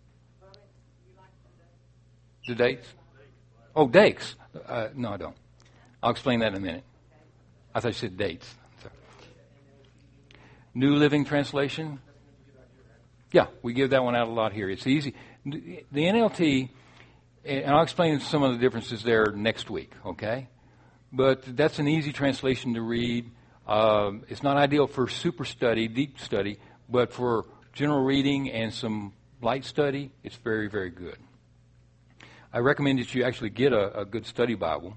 A: The dates? Oh, dates. Uh, no, I don't. I'll explain that in a minute. I thought you said dates. Sorry. New Living Translation. Yeah, we give that one out a lot here. It's easy. The N L T, and I'll explain some of the differences there next week, okay? But that's an easy translation to read. Um, it's not ideal for super study, deep study, but for general reading and some light study, it's very, very good. I recommend that you actually get a, a good study Bible.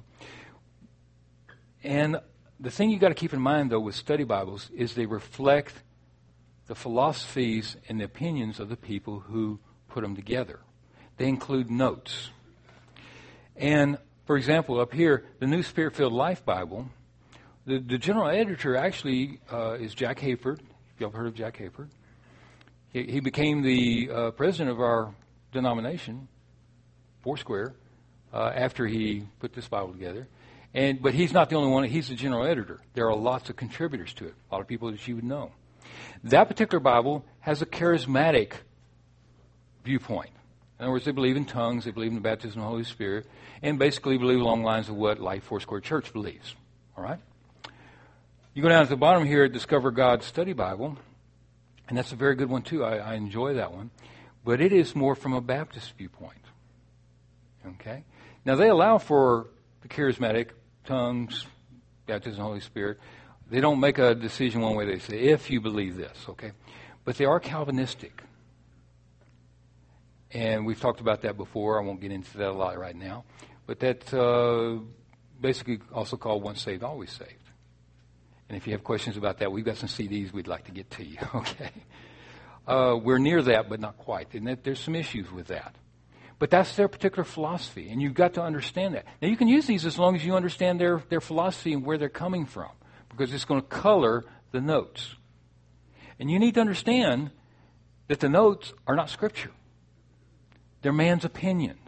A: And the thing you've got to keep in mind, though, with study Bibles is they reflect the philosophies and the opinions of the people who put them together. They include notes. And, for example, up here, the New Spirit-Filled Life Bible, the, the general editor actually uh, is Jack Hayford. If you've heard of Jack Hayford. He, he became the uh, president of our denomination, Foursquare, uh, after he put this Bible together. And But he's not the only one. He's the general editor. There are lots of contributors to it, a lot of people that you would know. That particular Bible has a charismatic viewpoint. In other words, they believe in tongues, they believe in the baptism of the Holy Spirit, and basically believe along the lines of what Life Foursquare Church believes. All right? You go down to the bottom here at Discover God Study Bible, and that's a very good one too. I, I enjoy that one. But it is more from a Baptist viewpoint. Okay? Now, they allow for the charismatic, tongues, baptism of the Holy Spirit. They don't make a decision one way. They say, if you believe this, okay? But they are Calvinistic. And we've talked about that before. I won't get into that a lot right now. But that's uh, basically also called Once Saved, Always Saved. And if you have questions about that, we've got some C Ds we'd like to get to you, okay? Uh, we're near that, but not quite. And that, there's some issues with that. But that's their particular philosophy, and you've got to understand that. Now, you can use these as long as you understand their, their philosophy and where they're coming from, because it's going to color the notes. And you need to understand that the notes are not Scripture. They're man's opinions.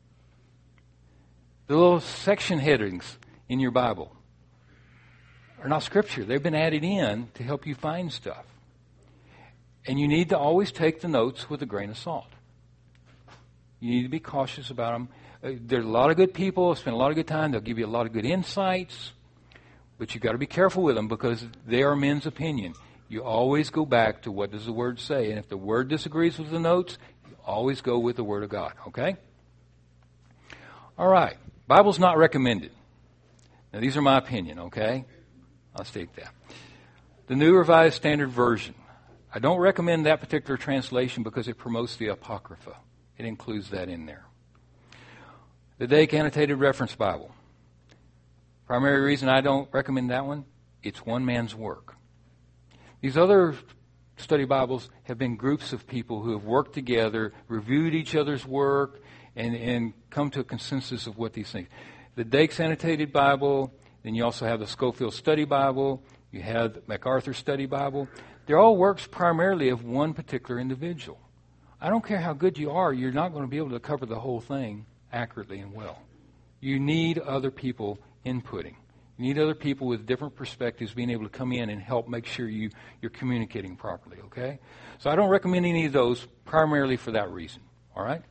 A: The little section headings in your Bible are not Scripture. They've been added in to help you find stuff. And you need to always take the notes with a grain of salt. You need to be cautious about them. Uh, there's a lot of good people, spend a lot of good time. They'll give you a lot of good insights. But you've got to be careful with them because they are men's opinion. You always go back to what does the Word say. And if the Word disagrees with the notes, you always go with the Word of God. Okay? All right. Bible's not recommended. Now, these are my opinion, okay? I'll state that. The New Revised Standard Version. I don't recommend that particular translation because it promotes the Apocrypha. It includes that in there. The Dake Annotated Reference Bible. Primary reason I don't recommend that one, it's one man's work. These other study Bibles have been groups of people who have worked together, reviewed each other's work, and, and come to a consensus of what these things. The Dake's Annotated Bible, then you also have the Scofield Study Bible, you have the MacArthur Study Bible. They're all works primarily of one particular individual. I don't care how good you are, you're not going to be able to cover the whole thing accurately and well. You need other people inputting. You need other people with different perspectives being able to come in and help make sure you, you're communicating properly, okay? So I don't recommend any of those primarily for that reason, all right?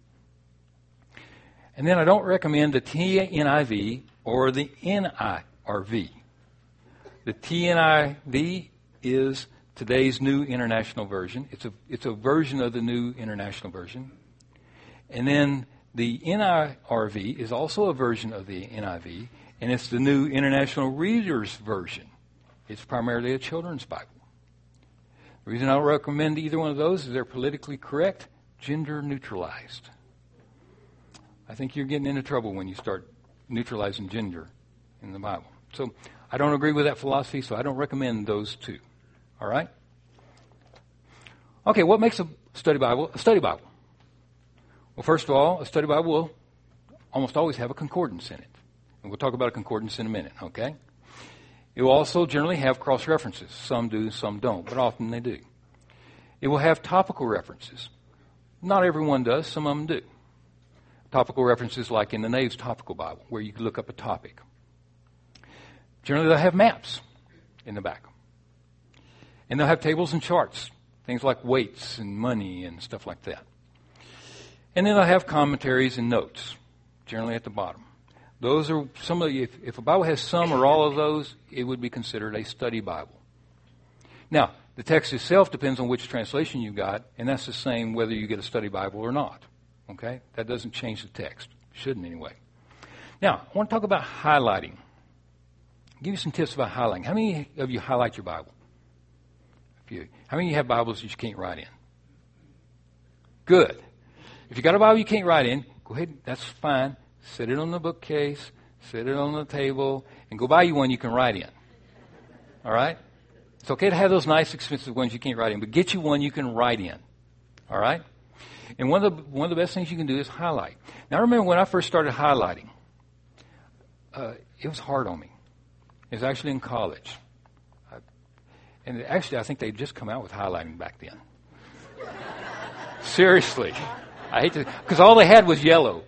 A: And then I don't recommend the T N I V or the N I R V. The T N I V is today's New International Version. It's a, it's a version of the New International Version. And then the N I R V is also a version of the N I V, and it's the New International Reader's Version. It's primarily a children's Bible. The reason I don't recommend either one of those is they're politically correct, gender neutralized. I think you're getting into trouble when you start neutralizing gender in the Bible. So I don't agree with that philosophy, so I don't recommend those two. All right? Okay, what makes a study Bible a study Bible? Well, first of all, a study Bible will almost always have a concordance in it. And we'll talk about a concordance in a minute, okay? It will also generally have cross-references. Some do, some don't, but often they do. It will have topical references. Not everyone does, some of them do. Topical references like in the Nave's Topical Bible, where you can look up a topic. Generally, they'll have maps in the back. And they'll have tables and charts, things like weights and money and stuff like that. And then they'll have commentaries and notes, generally at the bottom. Those are some of the, if, if a Bible has some or all of those, it would be considered a study Bible. Now, the text itself depends on which translation you got, and that's the same whether you get a study Bible or not. Okay? That doesn't change the text. Shouldn't anyway. Now, I want to talk about highlighting. I'll give you some tips about highlighting. How many of you highlight your Bible? A few. How many of you have Bibles that you can't write in? Good. If you got a Bible you can't write in, go ahead. That's fine. Set it on the bookcase. Set it on the table. And go buy you one you can write in. All right? It's okay to have those nice, expensive ones you can't write in, but get you one you can write in. All right? And one of the one of the best things you can do is highlight. Now, I remember when I first started highlighting, uh, it was hard on me. It was actually in college. I, and actually, I think they'd just come out with highlighting back then. Seriously. I hate to, because all they had was yellow.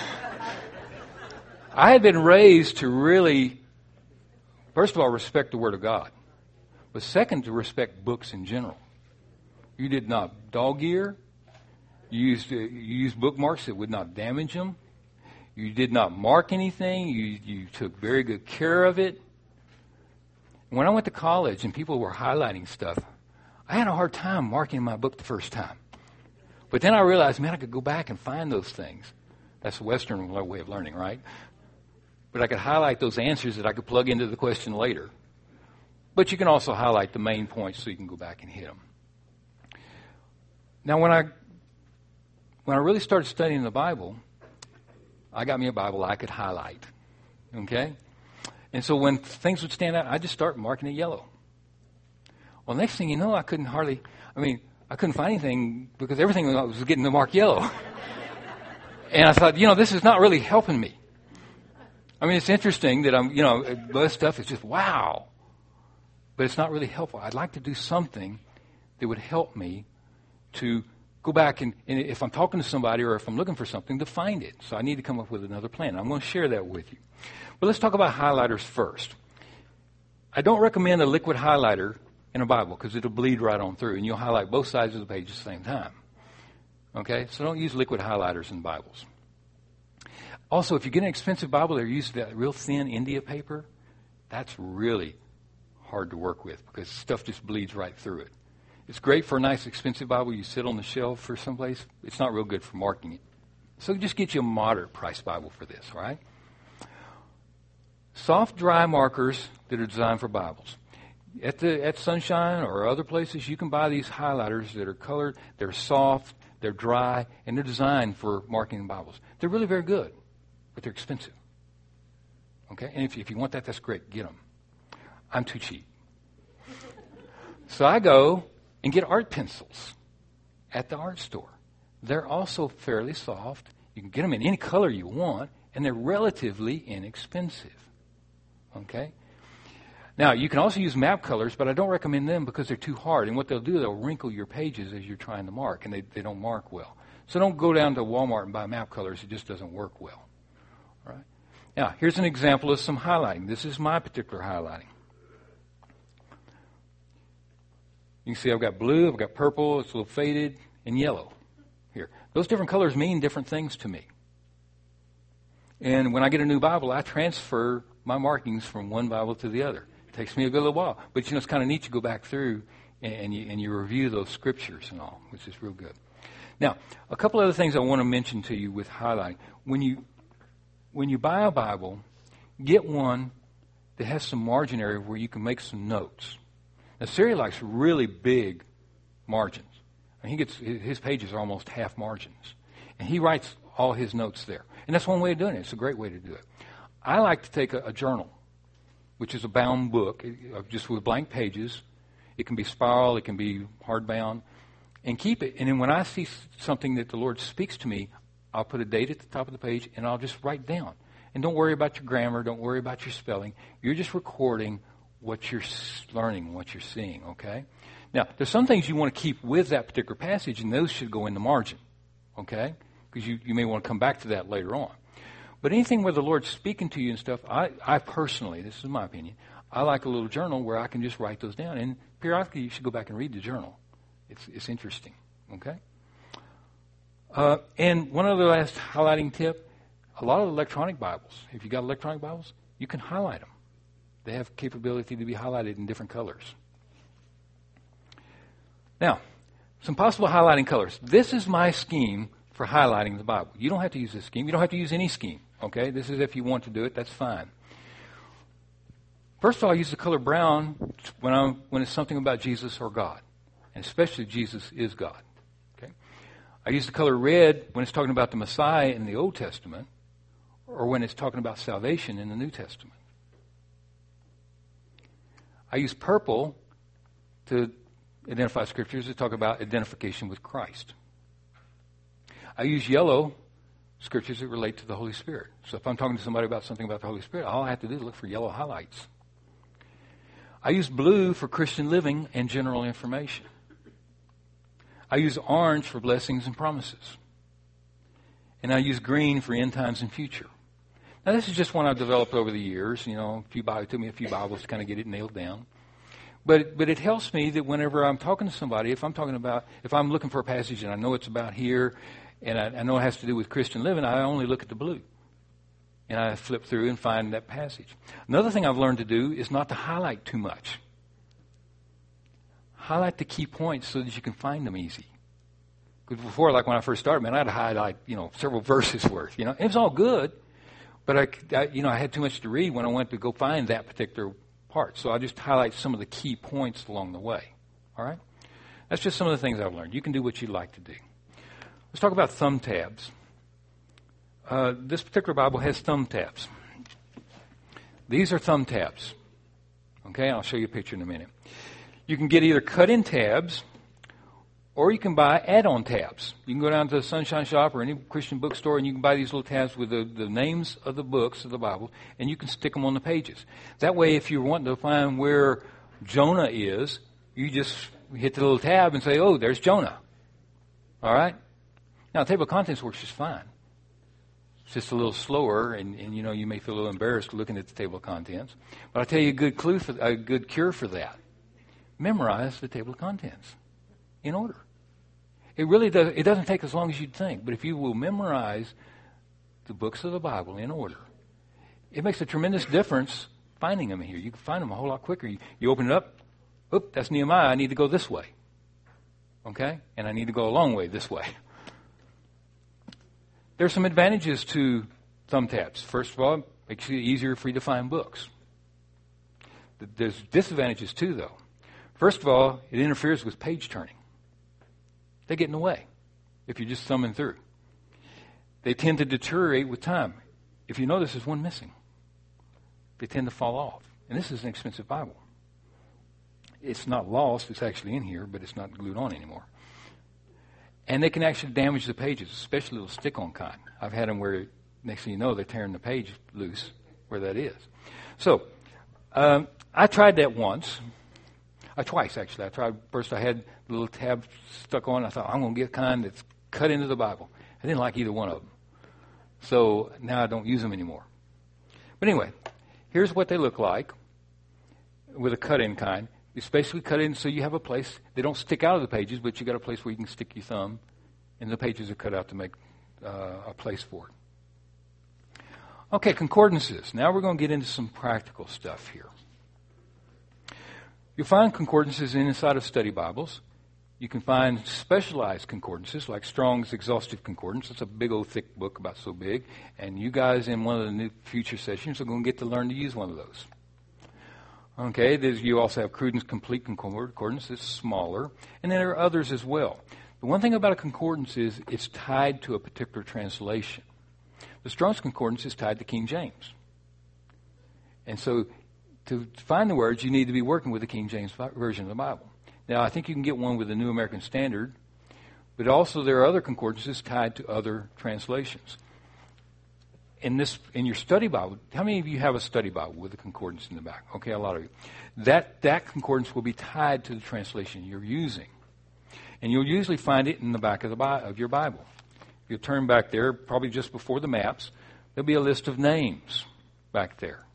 A: I had been raised to really, first of all, respect the Word of God. But second, to respect books in general. You did not dog ear. You used, uh, you used bookmarks that would not damage them. You did not mark anything. You, you took very good care of it. When I went to college and people were highlighting stuff, I had a hard time marking my book the first time. But then I realized, man, I could go back and find those things. That's the Western way of learning, right? But I could highlight those answers that I could plug into the question later. But you can also highlight the main points so you can go back and hit them. Now, when I when I really started studying the Bible, I got me a Bible I could highlight. Okay? And so when things would stand out, I'd just start marking it yellow. Well, next thing you know, I couldn't hardly, I mean, I couldn't find anything because everything was getting the mark yellow. And I thought, you know, this is not really helping me. I mean, it's interesting that I'm, you know, most stuff is just, wow. But it's not really helpful. I'd like to do something that would help me to go back and, and if I'm talking to somebody or if I'm looking for something, to find it. So I need to come up with another plan. I'm going to share that with you. But let's talk about highlighters first. I don't recommend a liquid highlighter in a Bible because it'll bleed right on through and you'll highlight both sides of the page at the same time. Okay? So don't use liquid highlighters in Bibles. Also, if you get an expensive Bible, they're using that real thin India paper. That's really hard to work with because stuff just bleeds right through it. It's great for a nice expensive Bible you sit on the shelf or someplace. It's not real good for marking it. So just get you a moderate price Bible for this, all right? Soft, dry markers that are designed for Bibles. At the at Sunshine or other places, you can buy these highlighters that are colored, they're soft, they're dry, and they're designed for marking Bibles. They're really very good, but they're expensive. Okay? And if, if you want that, that's great. Get them. I'm too cheap. So I go and get art pencils at the art store. They're also fairly soft. You can get them in any color you want, and they're relatively inexpensive. Okay? Now, you can also use map colors, but I don't recommend them because they're too hard. And what they'll do, they'll wrinkle your pages as you're trying to mark, and they, they don't mark well. So don't go down to Walmart and buy map colors. It just doesn't work well. All right? Now, here's an example of some highlighting. This is my particular highlighting. You can see I've got blue, I've got purple, it's a little faded, and yellow here. Those different colors mean different things to me. And when I get a new Bible, I transfer my markings from one Bible to the other. It takes me a good little while. But, you know, it's kind of neat to go back through and, and, you, and you review those scriptures and all, which is real good. Now, a couple other things I want to mention to you with highlighting. When you when you buy a Bible, get one that has some margin area where you can make some notes. Now, Siri likes really big margins. And he gets his pages are almost half margins. And he writes all his notes there. And that's one way of doing it. It's a great way to do it. I like to take a, a journal, which is a bound book, just with blank pages. It can be spiral, it can be hardbound, and keep it. And then when I see something that the Lord speaks to me, I'll put a date at the top of the page, and I'll just write down. And don't worry about your grammar. Don't worry about your spelling. You're just recording what you're learning, what you're seeing, okay? Now, there's some things you want to keep with that particular passage, and those should go in the margin, okay? Because you, you may want to come back to that later on. But anything where the Lord's speaking to you and stuff, I, I personally, this is my opinion, I like a little journal where I can just write those down. And periodically, you should go back and read the journal. It's, it's interesting, okay? Uh, and one other last highlighting tip, a lot of electronic Bibles, if you got electronic Bibles, you can highlight them. They have capability to be highlighted in different colors. Now, some possible highlighting colors. This is my scheme for highlighting the Bible. You don't have to use this scheme. You don't have to use any scheme, okay? This is if you want to do it, that's fine. First of all, I use the color brown when, I'm, when it's something about Jesus or God, and especially Jesus is God. I use the color red when it's talking about the Messiah in the Old Testament or when it's talking about salvation in the New Testament. I use purple to identify scriptures that talk about identification with Christ. I use yellow scriptures that relate to the Holy Spirit. So if I'm talking to somebody about something about the Holy Spirit, all I have to do is look for yellow highlights. I use blue for Christian living and general information. I use orange for blessings and promises. And I use green for end times and future. Now, this is just one I've developed over the years. You know, a few Bibles, it took me a few Bibles to kind of get it nailed down. But but it helps me that whenever I'm talking to somebody, if I'm talking about, if I'm looking for a passage and I know it's about here, and I, I know it has to do with Christian living, I only look at the blue. And I flip through and find that passage. Another thing I've learned to do is not to highlight too much. Highlight the key points so that you can find them easy. Because before, like when I first started, man, I had to highlight, you know, several verses worth, you know. It was all good, but I, I, you know, I had too much to read when I went to go find that particular part. So I just highlight some of the key points along the way. All right? That's just some of the things I've learned. You can do what you like to do. Let's talk about thumb tabs. Uh, this particular Bible has thumb tabs. These are thumb tabs. Okay, I'll show you a picture in a minute. You can get either cut-in tabs, or you can buy add-on tabs. You can go down to the Sunshine Shop or any Christian bookstore, and you can buy these little tabs with the, the names of the books of the Bible, and you can stick them on the pages. That way, if you're wanting to find where Jonah is, you just hit the little tab and say, oh, there's Jonah. All right? Now, table of contents works just fine. It's just a little slower, and, and you know, you may feel a little embarrassed looking at the table of contents. But I'll tell you a good clue for a good cure for that. Memorize the table of contents in order. It really does. It doesn't take as long as you'd think, but if you will memorize the books of the Bible in order, it makes a tremendous difference finding them here. You can find them a whole lot quicker. You, you open it up. Oop, that's Nehemiah. I need to go this way. Okay? And I need to go a long way this way. There's some advantages to thumb tabs. First of all, it makes it easier for you to find books. There's disadvantages too, though. First of all, it interferes with page turning. They get in the way if you're just thumbing through. They tend to deteriorate with time. If you notice, there's one missing. They tend to fall off. And this is an expensive Bible. It's not lost. It's actually in here, but it's not glued on anymore. And they can actually damage the pages, especially the stick-on kind. I've had them where, next thing you know, they're tearing the page loose where that is. So, um, I tried that once. Uh, twice, actually. I tried, first I had the little tab stuck on. I thought, I'm going to get a kind that's cut into the Bible. I didn't like either one of them. So now I don't use them anymore. But anyway, here's what they look like with a cut-in kind. It's basically cut in so you have a place. They don't stick out of the pages, but you got a place where you can stick your thumb, and the pages are cut out to make uh, a place for it. Okay, concordances. Now we're going to get into some practical stuff here. You'll find concordances inside of study Bibles. You can find specialized concordances like Strong's Exhaustive Concordance. It's a big old thick book about so big. And you guys in one of the new future sessions are going to get to learn to use one of those. Okay, there's, you also have Cruden's Complete Concordance. It's smaller. And then there are others as well. The one thing about a concordance is it's tied to a particular translation. The Strong's Concordance is tied to King James. And so to find the words, you need to be working with the King James Version of the Bible. Now, I think you can get one with the New American Standard, but also there are other concordances tied to other translations. In this, in your study Bible, how many of you have a study Bible with a concordance in the back? Okay, a lot of you. That, that concordance will be tied to the translation you're using. And you'll usually find it in the back of, the, of your Bible. If you turn back there, probably just before the maps, there'll be a list of names back there.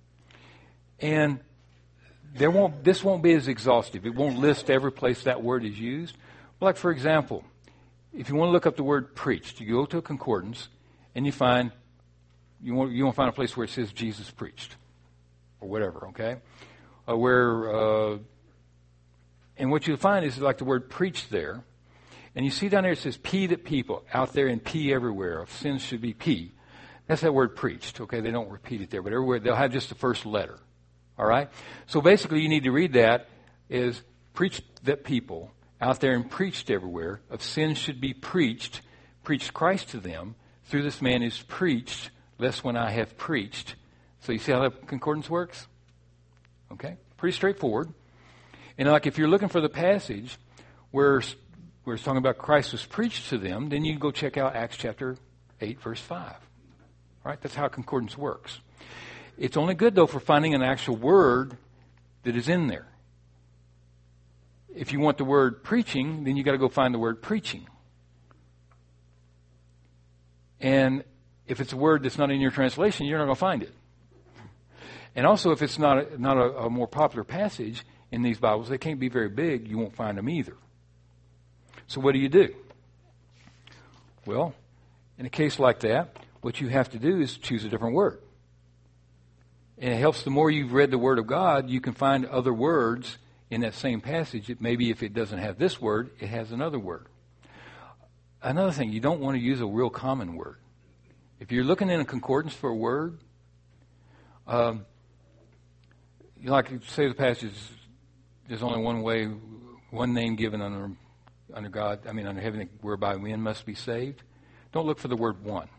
A: And there won't, this won't be as exhaustive. It won't list every place that word is used. Like, for example, if you want to look up the word preached, you go to a concordance and you find, you won't, you won't find a place where it says Jesus preached or whatever, okay? Uh, where, uh, and what you'll find is like the word preached there. And you see down there it says P that people, out there and P everywhere. If sins should be P. That's that word preached, okay? They don't repeat it there, but everywhere they'll have just the first letter. All right? So basically you need to read that is preached that people out there and preached everywhere of sin should be preached, preached Christ to them. Through this man is preached, lest when I have preached. So you see how that concordance works? Okay? Pretty straightforward. And like if you're looking for the passage where, where it's talking about Christ was preached to them, then you can go check out Acts chapter eight, verse five. All right? That's how concordance works. It's only good, though, for finding an actual word that is in there. If you want the word preaching, then you got to go find the word preaching. And if it's a word that's not in your translation, you're not going to find it. And also, if it's not a, not a, a more popular passage in these Bibles, they can't be very big, you won't find them either. So what do you do? Well, in a case like that, what you have to do is choose a different word. And it helps the more you've read the Word of God, you can find other words in that same passage. It, maybe if it doesn't have this word, it has another word. Another thing, you don't want to use a real common word. If you're looking in a concordance for a word, um, you like to say the passage, there's only one way, one name given under under God, I mean under heaven, whereby men must be saved. Don't look for the word one.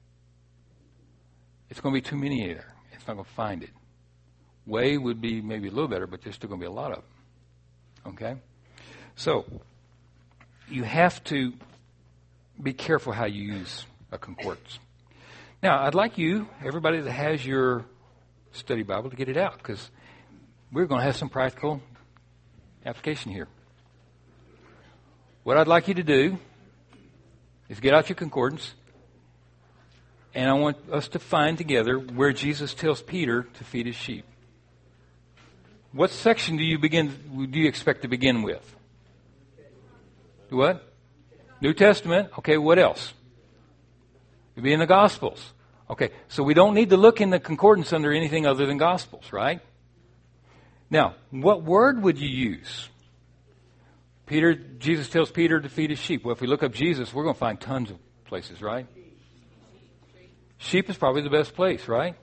A: It's going to be too many there. It's not going to find it. Way would be maybe a little better, but there's still going to be a lot of them. Okay? So, you have to be careful how you use a concordance. Now, I'd like you, everybody that has your study Bible, to get it out, because we're going to have some practical application here. What I'd like you to do is get out your concordance, and I want us to find together where Jesus tells Peter to feed his sheep. What section do you begin? Do you expect to begin with? What? New Testament. Okay, what else? It'd be in the Gospels. Okay, so we don't need to look in the concordance under anything other than Gospels, right? Now, what word would you use? Peter, Jesus tells Peter to feed his sheep. Well, if we look up Jesus, we're going to find tons of places, right? Sheep is probably the best place, right?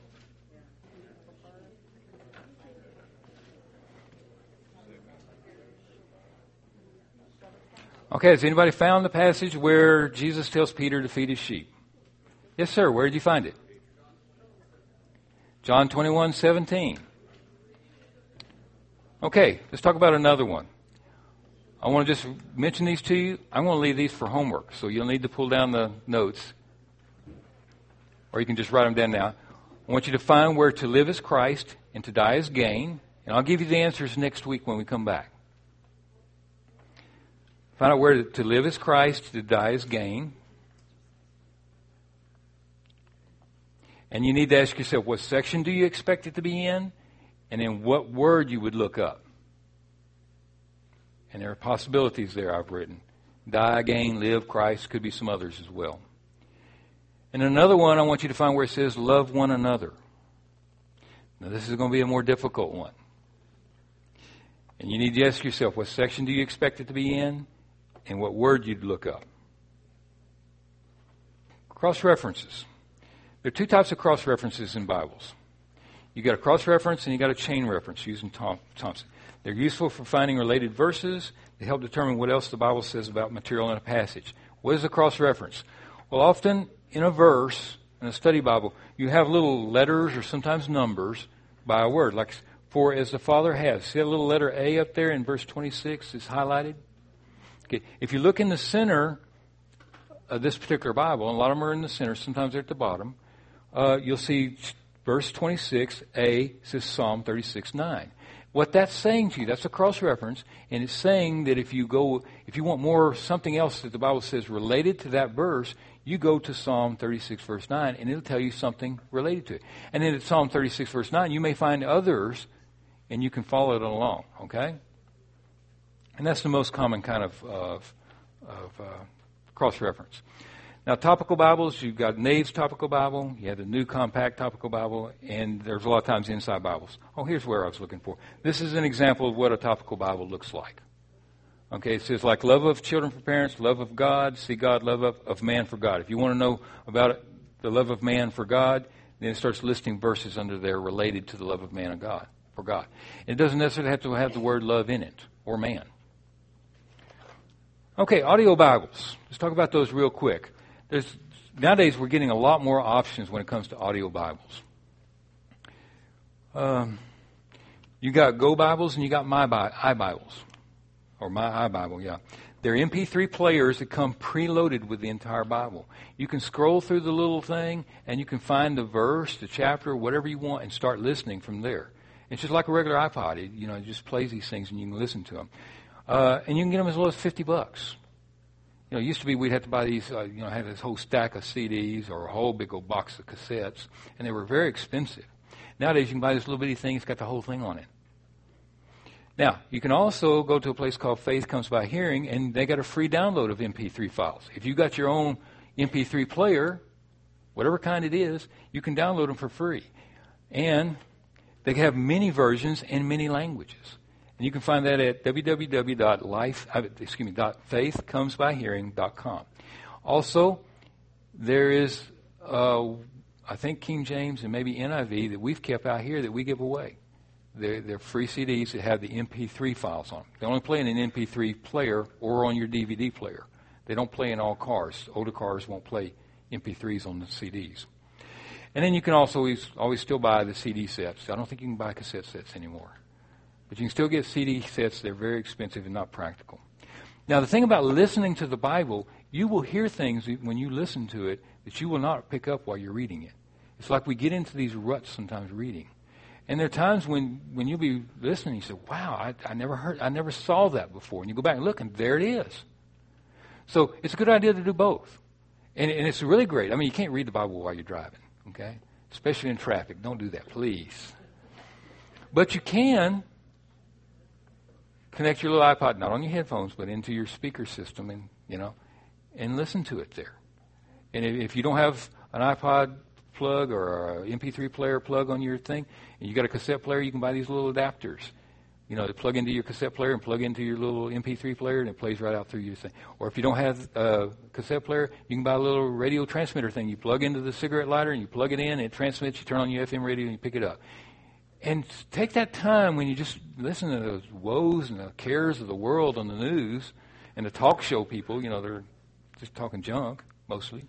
A: Okay, has anybody found the passage where Jesus tells Peter to feed his sheep? Yes, sir. Where did you find it? John twenty-one seventeen. Okay, let's talk about another one. I want to just mention these to you. I'm going to leave these for homework, so you'll need to pull down the notes, or you can just write them down now. I want you to find where to live is Christ and to die is gain, and I'll give you the answers next week when we come back. Find out where to live is Christ, to die is gain. And you need to ask yourself, what section do you expect it to be in? And then what word you would look up. And there are possibilities there I've written. Die, gain, live, Christ. Could be some others as well. And another one, I want you to find where it says, love one another. Now, this is going to be a more difficult one. And you need to ask yourself, what section do you expect it to be in? And what word you'd look up. Cross-references. There are two types of cross-references in Bibles. You got a cross-reference and you got a chain reference using Tom, Thompson. They're useful for finding related verses. They help determine what else the Bible says about material in a passage. What is a cross-reference? Well, often in a verse, in a study Bible, you have little letters or sometimes numbers by a word. Like, for as the Father has. See that little letter A up there in verse twenty-six is highlighted? Okay. If you look in the center of this particular Bible, and a lot of them are in the center, sometimes they're at the bottom, uh, you'll see verse twenty-six, A says Psalm thirty-six nine. What that's saying to you, that's a cross-reference, and it's saying that if you go, if you want more, something else that the Bible says related to that verse, you go to Psalm thirty-six verse nine, and it'll tell you something related to it. And then at Psalm thirty-six verse nine, you may find others, and you can follow it along, okay? And that's the most common kind of, of, of uh, cross-reference. Now, topical Bibles, you've got Nave's Topical Bible, you have the New Compact Topical Bible, and there's a lot of times inside Bibles. Oh, here's where I was looking for. This is an example of what a topical Bible looks like. Okay, it says like love of children for parents, love of God, see God, love of, of man for God. If you want to know about it, the love of man for God, then it starts listing verses under there related to the love of man and God, for God. It doesn't necessarily have to have the word love in it, or man. Okay, audio Bibles. Let's talk about those real quick. There's, nowadays, we're getting a lot more options when it comes to audio Bibles. Um, you got Go Bibles and you got My Bi- iBibles, or My iBible, yeah. They're M P three players that come preloaded with the entire Bible. You can scroll through the little thing and you can find the verse, the chapter, whatever you want, and start listening from there. It's just like a regular iPod. It, you know, it just plays these things and you can listen to them. Uh, and you can get them as low as fifty bucks. You know, it used to be we'd have to buy these, uh, you know, have this whole stack of C Ds or a whole big old box of cassettes, and they were very expensive. Nowadays, you can buy this little bitty thing, it's got the whole thing on it. Now, you can also go to a place called Faith Comes by Hearing, and they got a free download of M P three files. If you got your own M P three player, whatever kind it is, you can download them for free. And they have many versions in many languages. And you can find that at w w w dot life, excuse me, dot faith comes by hearing dot com. Also, there is, uh, I think, King James and maybe N I V that we've kept out here that we give away. They're, they're free C Ds that have the M P three files on them. They only play in an M P three player or on your D V D player. They don't play in all cars. Older cars won't play M P threes on the C Ds. And then you can also always, always still buy the C D sets. I don't think you can buy cassette sets anymore. But you can still get C D sets. They're very expensive and not practical. Now, the thing about listening to the Bible, you will hear things when you listen to it that you will not pick up while you're reading it. It's like we get into these ruts sometimes reading. And there are times when, when you'll be listening, you say, wow, I, I never heard, I never saw that before. And you go back and look, and there it is. So it's a good idea to do both. And, and it's really great. I mean, you can't read the Bible while you're driving, okay? Especially in traffic. Don't do that, please. But you can connect your little iPod, not on your headphones, but into your speaker system, and you know, and listen to it there. And if you don't have an iPod plug or an M P three player plug on your thing, and you got a cassette player, you can buy these little adapters, you know, to plug into your cassette player and plug into your little M P three player, and it plays right out through your thing. Or if you don't have a cassette player, you can buy a little radio transmitter thing. You plug into the cigarette lighter, and you plug it in, and it transmits. You turn on your F M radio, and you pick it up. And take that time when you just listen to those woes and the cares of the world on the news and the talk show people, you know, they're just talking junk mostly.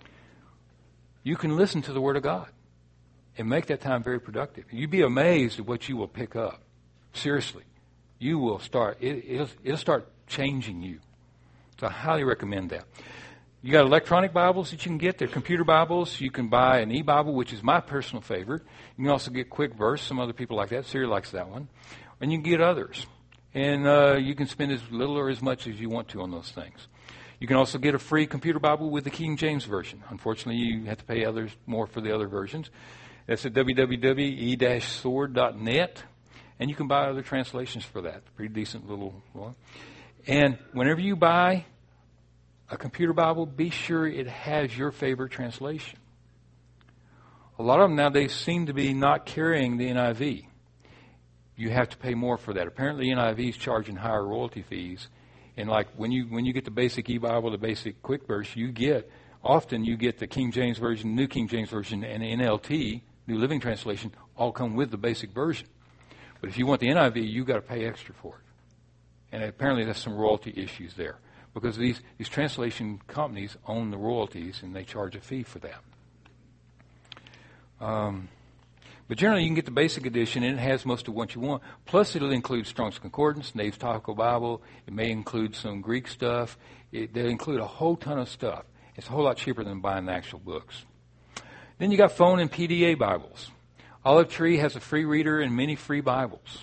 A: You can listen to the Word of God and make that time very productive. You'd be amazed at what you will pick up. Seriously. You will start, it, it'll, it'll start changing you. So I highly recommend that. You got electronic Bibles that you can get. They're computer Bibles. You can buy an e-Bible, which is my personal favorite. You can also get Quick Verse. Some other people like that. Siri likes that one. And you can get others. And uh, you can spend as little or as much as you want to on those things. You can also get a free computer Bible with the King James Version. Unfortunately, you have to pay others more for the other versions. That's at w w w dot e dash sword dot net, and you can buy other translations for that. Pretty decent little one. And whenever you buy a computer Bible, be sure it has your favorite translation. A lot of them now, they seem to be not carrying the N I V. You have to pay more for that. Apparently, N I V is charging higher royalty fees. And like when you when you get the basic e-Bible, the basic quick verse, you get, often you get the King James Version, New King James Version, and N L T, New Living Translation, all come with the basic version. But if you want the N I V, you've got to pay extra for it. And apparently there's some royalty issues there. Because these, these translation companies own the royalties, and they charge a fee for that. Um... But generally, you can get the basic edition, and it has most of what you want. Plus, it'll include Strong's Concordance, Nave's Topical Bible. It may include some Greek stuff. It, they'll include a whole ton of stuff. It's a whole lot cheaper than buying the actual books. Then you got phone and P D A Bibles. Olive Tree has a free reader and many free Bibles.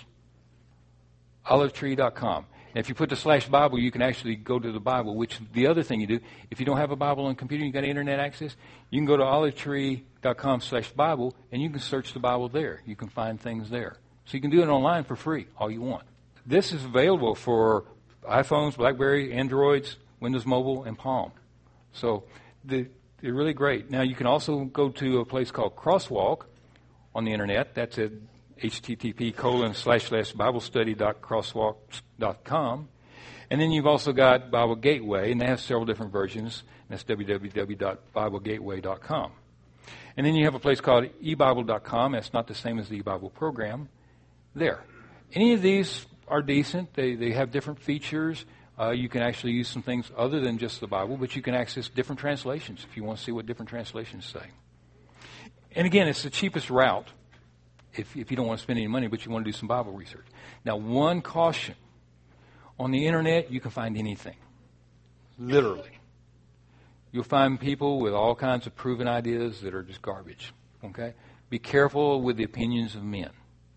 A: olive tree dot com. And if you put the slash Bible, you can actually go to the Bible, which the other thing you do, if you don't have a Bible on a computer, you've got internet access, you can go to olive tree dot com slash Bible, and you can search the Bible there. You can find things there. So you can do it online for free, all you want. This is available for iPhones, BlackBerry, Androids, Windows Mobile, and Palm. So the, they're really great. Now, you can also go to a place called Crosswalk on the internet. That's at http colon slash slash biblestudy dot crosswalk dot com. And then you've also got Bible Gateway, and they have several different versions. And that's w w w dot bible gateway dot com. And then you have a place called e bible dot com. That's not the same as the eBible program. There. Any of these are decent. They they have different features. Uh, you can actually use some things other than just the Bible, but you can access different translations if you want to see what different translations say. And again, it's the cheapest route if, if you don't want to spend any money, but you want to do some Bible research. Now, one caution. On the internet, you can find anything. Literally. You'll find people with all kinds of proven ideas that are just garbage. Okay? Be careful with the opinions of men.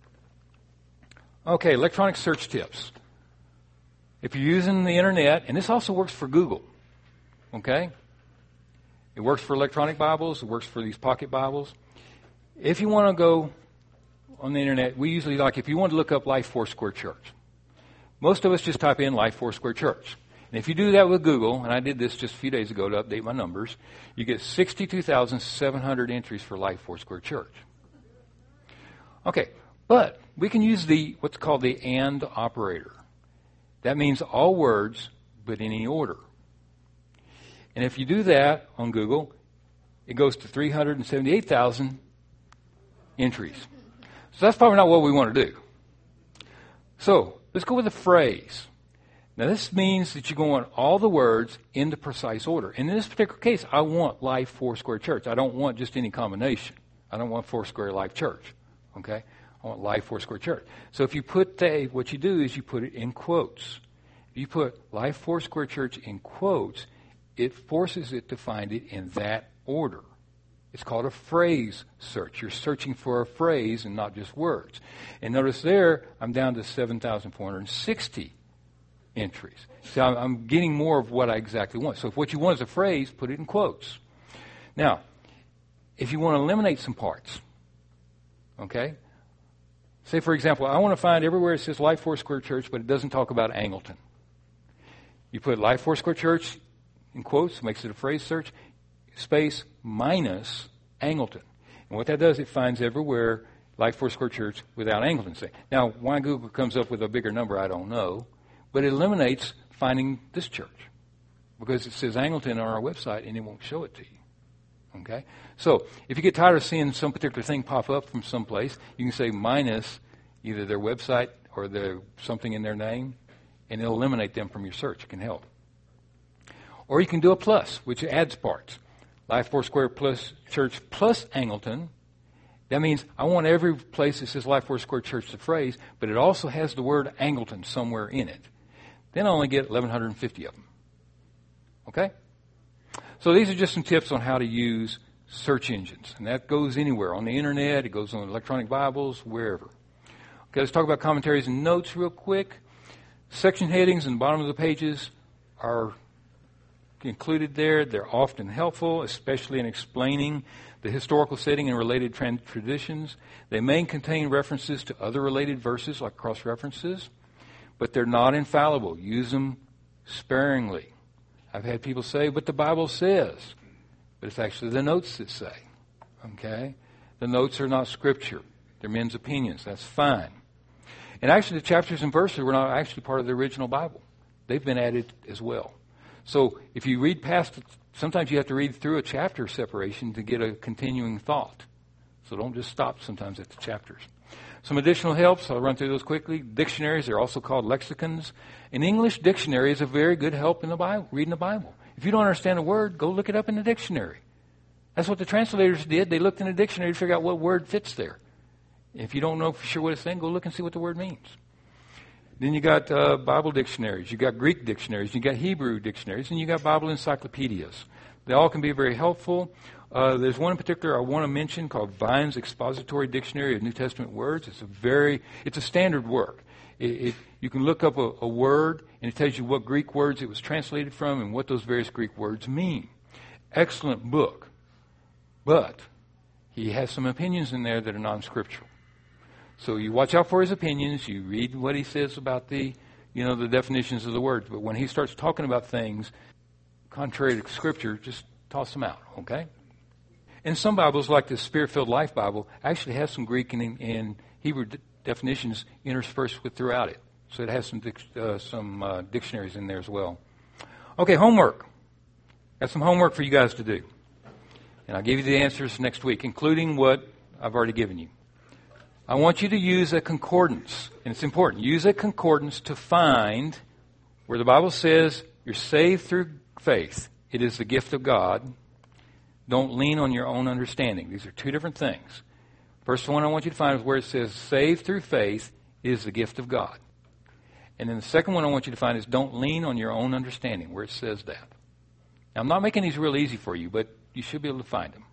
A: Okay, electronic search tips. If you're using the internet, and this also works for Google, okay? It works for electronic Bibles. It works for these pocket Bibles. If you want to go on the internet, we usually like, if you want to look up Life Foursquare Church, most of us just type in Life Foursquare Church. And if you do that with Google, and I did this just a few days ago to update my numbers, you get sixty-two thousand seven hundred entries for Life Foursquare Church. Okay, but we can use the what's called the AND operator. That means all words, but in any order. And if you do that on Google, it goes to three hundred seventy-eight thousand entries. So that's probably not what we want to do. So let's go with a phrase. Now this means that you're going to want all the words in the precise order. And in this particular case, I want Life Foursquare Church. I don't want just any combination. I don't want Foursquare Life Church. Okay? I want Life Foursquare Church. So if you put the, what you do is you put it in quotes. If you put Life Foursquare Church in quotes, it forces it to find it in that order. It's called a phrase search. You're searching for a phrase and not just words. And notice there, I'm down to seven thousand four hundred sixty entries. So I'm, I'm getting more of what I exactly want. So if what you want is a phrase, put it in quotes. Now, if you want to eliminate some parts, okay? Say, for example, I want to find everywhere it says Life Foursquare Church, but it doesn't talk about Angleton. You put Life Foursquare Church in quotes, makes it a phrase search, space minus Angleton. And what that does, it finds everywhere Life Foursquare Church without Angleton. Say. Now, why Google comes up with a bigger number, I don't know. But it eliminates finding this church. Because it says Angleton on our website and it won't show it to you. Okay? So, if you get tired of seeing some particular thing pop up from someplace, you can say minus either their website or their something in their name, and it'll eliminate them from your search. It can help. Or you can do a plus, which adds parts. Life Foursquare plus Church plus Angleton. That means I want every place that says Life Foursquare Church the phrase, but it also has the word Angleton somewhere in it. Then I only get eleven fifty of them. Okay? So these are just some tips on how to use search engines. And that goes anywhere. On the internet, it goes on electronic Bibles, wherever. Okay, let's talk about commentaries and notes real quick. Section headings in the bottom of the pages are included there. They're often helpful, especially in explaining the historical setting and related trans- traditions. They may contain references to other related verses, like cross-references, but they're not infallible. Use them sparingly. I've had people say, but the Bible says. But it's actually the notes that say. Okay? The notes are not Scripture. They're men's opinions. That's fine. And actually, the chapters and verses were not actually part of the original Bible. They've been added as well. So if you read past it, sometimes you have to read through a chapter separation to get a continuing thought. So don't just stop sometimes at the chapters. Some additional helps, I'll run through those quickly. Dictionaries, they're also called lexicons. An English dictionary is a very good help in the Bible, reading the Bible. If you don't understand a word, go look it up in the dictionary. That's what the translators did. They looked in the dictionary to figure out what word fits there. If you don't know for sure what it's saying, go look and see what the word means. Then you got uh, Bible dictionaries, you got Greek dictionaries, you got Hebrew dictionaries, and you got Bible encyclopedias. They all can be very helpful. Uh, there's one in particular I want to mention called Vine's Expository Dictionary of New Testament Words. It's a very, it's a standard work. It, it, you can look up a, a word, and it tells you what Greek words it was translated from and what those various Greek words mean. Excellent book. But he has some opinions in there that are non-scriptural. So you watch out for his opinions. You read what he says about the, you know, the definitions of the words. But when he starts talking about things contrary to Scripture, just toss them out, okay? And some Bibles, like the Spirit-Filled Life Bible, actually has some Greek and, and Hebrew de- definitions interspersed with throughout it. So it has some dic- uh, some uh, dictionaries in there as well. Okay, homework. Got some homework for you guys to do. And I'll give you the answers next week, including what I've already given you. I want you to use a concordance, and it's important. Use a concordance to find where the Bible says you're saved through faith. It is the gift of God. Don't lean on your own understanding. These are two different things. First one I want you to find is where it says saved through faith is the gift of God. And then the second one I want you to find is don't lean on your own understanding, where it says that. Now, I'm not making these real easy for you, but you should be able to find them.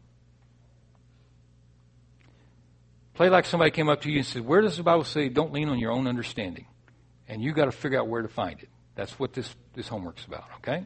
A: Play like somebody came up to you and said, where does the Bible say don't lean on your own understanding? And you got to figure out where to find it. That's what this, this homework's about, okay?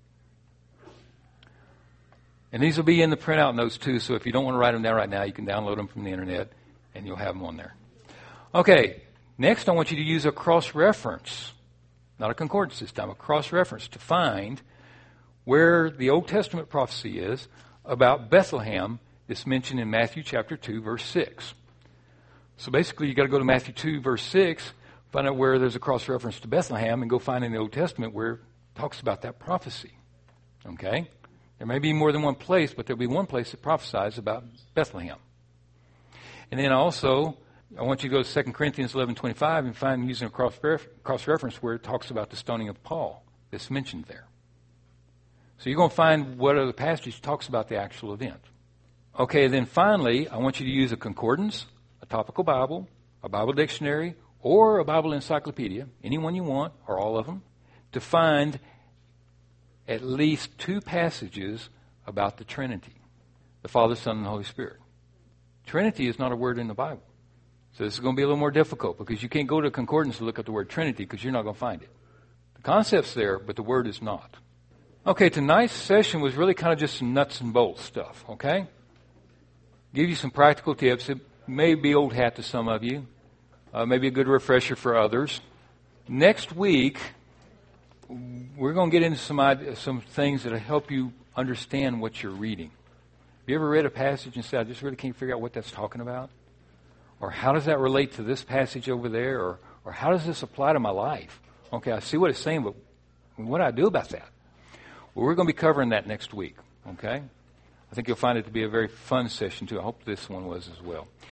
A: And these will be in the printout notes too, so if you don't want to write them down right now, you can download them from the internet and you'll have them on there. Okay, next I want you to use a cross-reference, not a concordance this time, a cross-reference to find where the Old Testament prophecy is about Bethlehem that's mentioned in Matthew chapter two, verse six. So basically, you got to go to Matthew two, verse six, find out where there's a cross-reference to Bethlehem, and go find in the Old Testament where it talks about that prophecy. Okay? There may be more than one place, but there'll be one place that prophesies about Bethlehem. And then also, I want you to go to Second Corinthians eleven twenty-five and find using a cross-reference where it talks about the stoning of Paul that's mentioned there. So you're going to find what other passage talks about the actual event. Okay, then finally, I want you to use a concordance, a topical Bible, a Bible dictionary, or a Bible encyclopedia, any one you want, or all of them, to find at least two passages about the Trinity, the Father, Son, and the Holy Spirit. Trinity is not a word in the Bible. So this is going to be a little more difficult because you can't go to a concordance to look at the word Trinity because you're not going to find it. The concept's there, but the word is not. Okay, tonight's session was really kind of just some nuts and bolts stuff, okay? Give you some practical tips. It may be old hat to some of you. Uh, maybe a good refresher for others. Next week, we're going to get into some ideas, some things that will help you understand what you're reading. Have you ever read a passage and said, I just really can't figure out what that's talking about? Or how does that relate to this passage over there? Or, or how does this apply to my life? Okay, I see what it's saying, but what do I do about that? Well, we're going to be covering that next week, okay? I think you'll find it to be a very fun session, too. I hope this one was as well.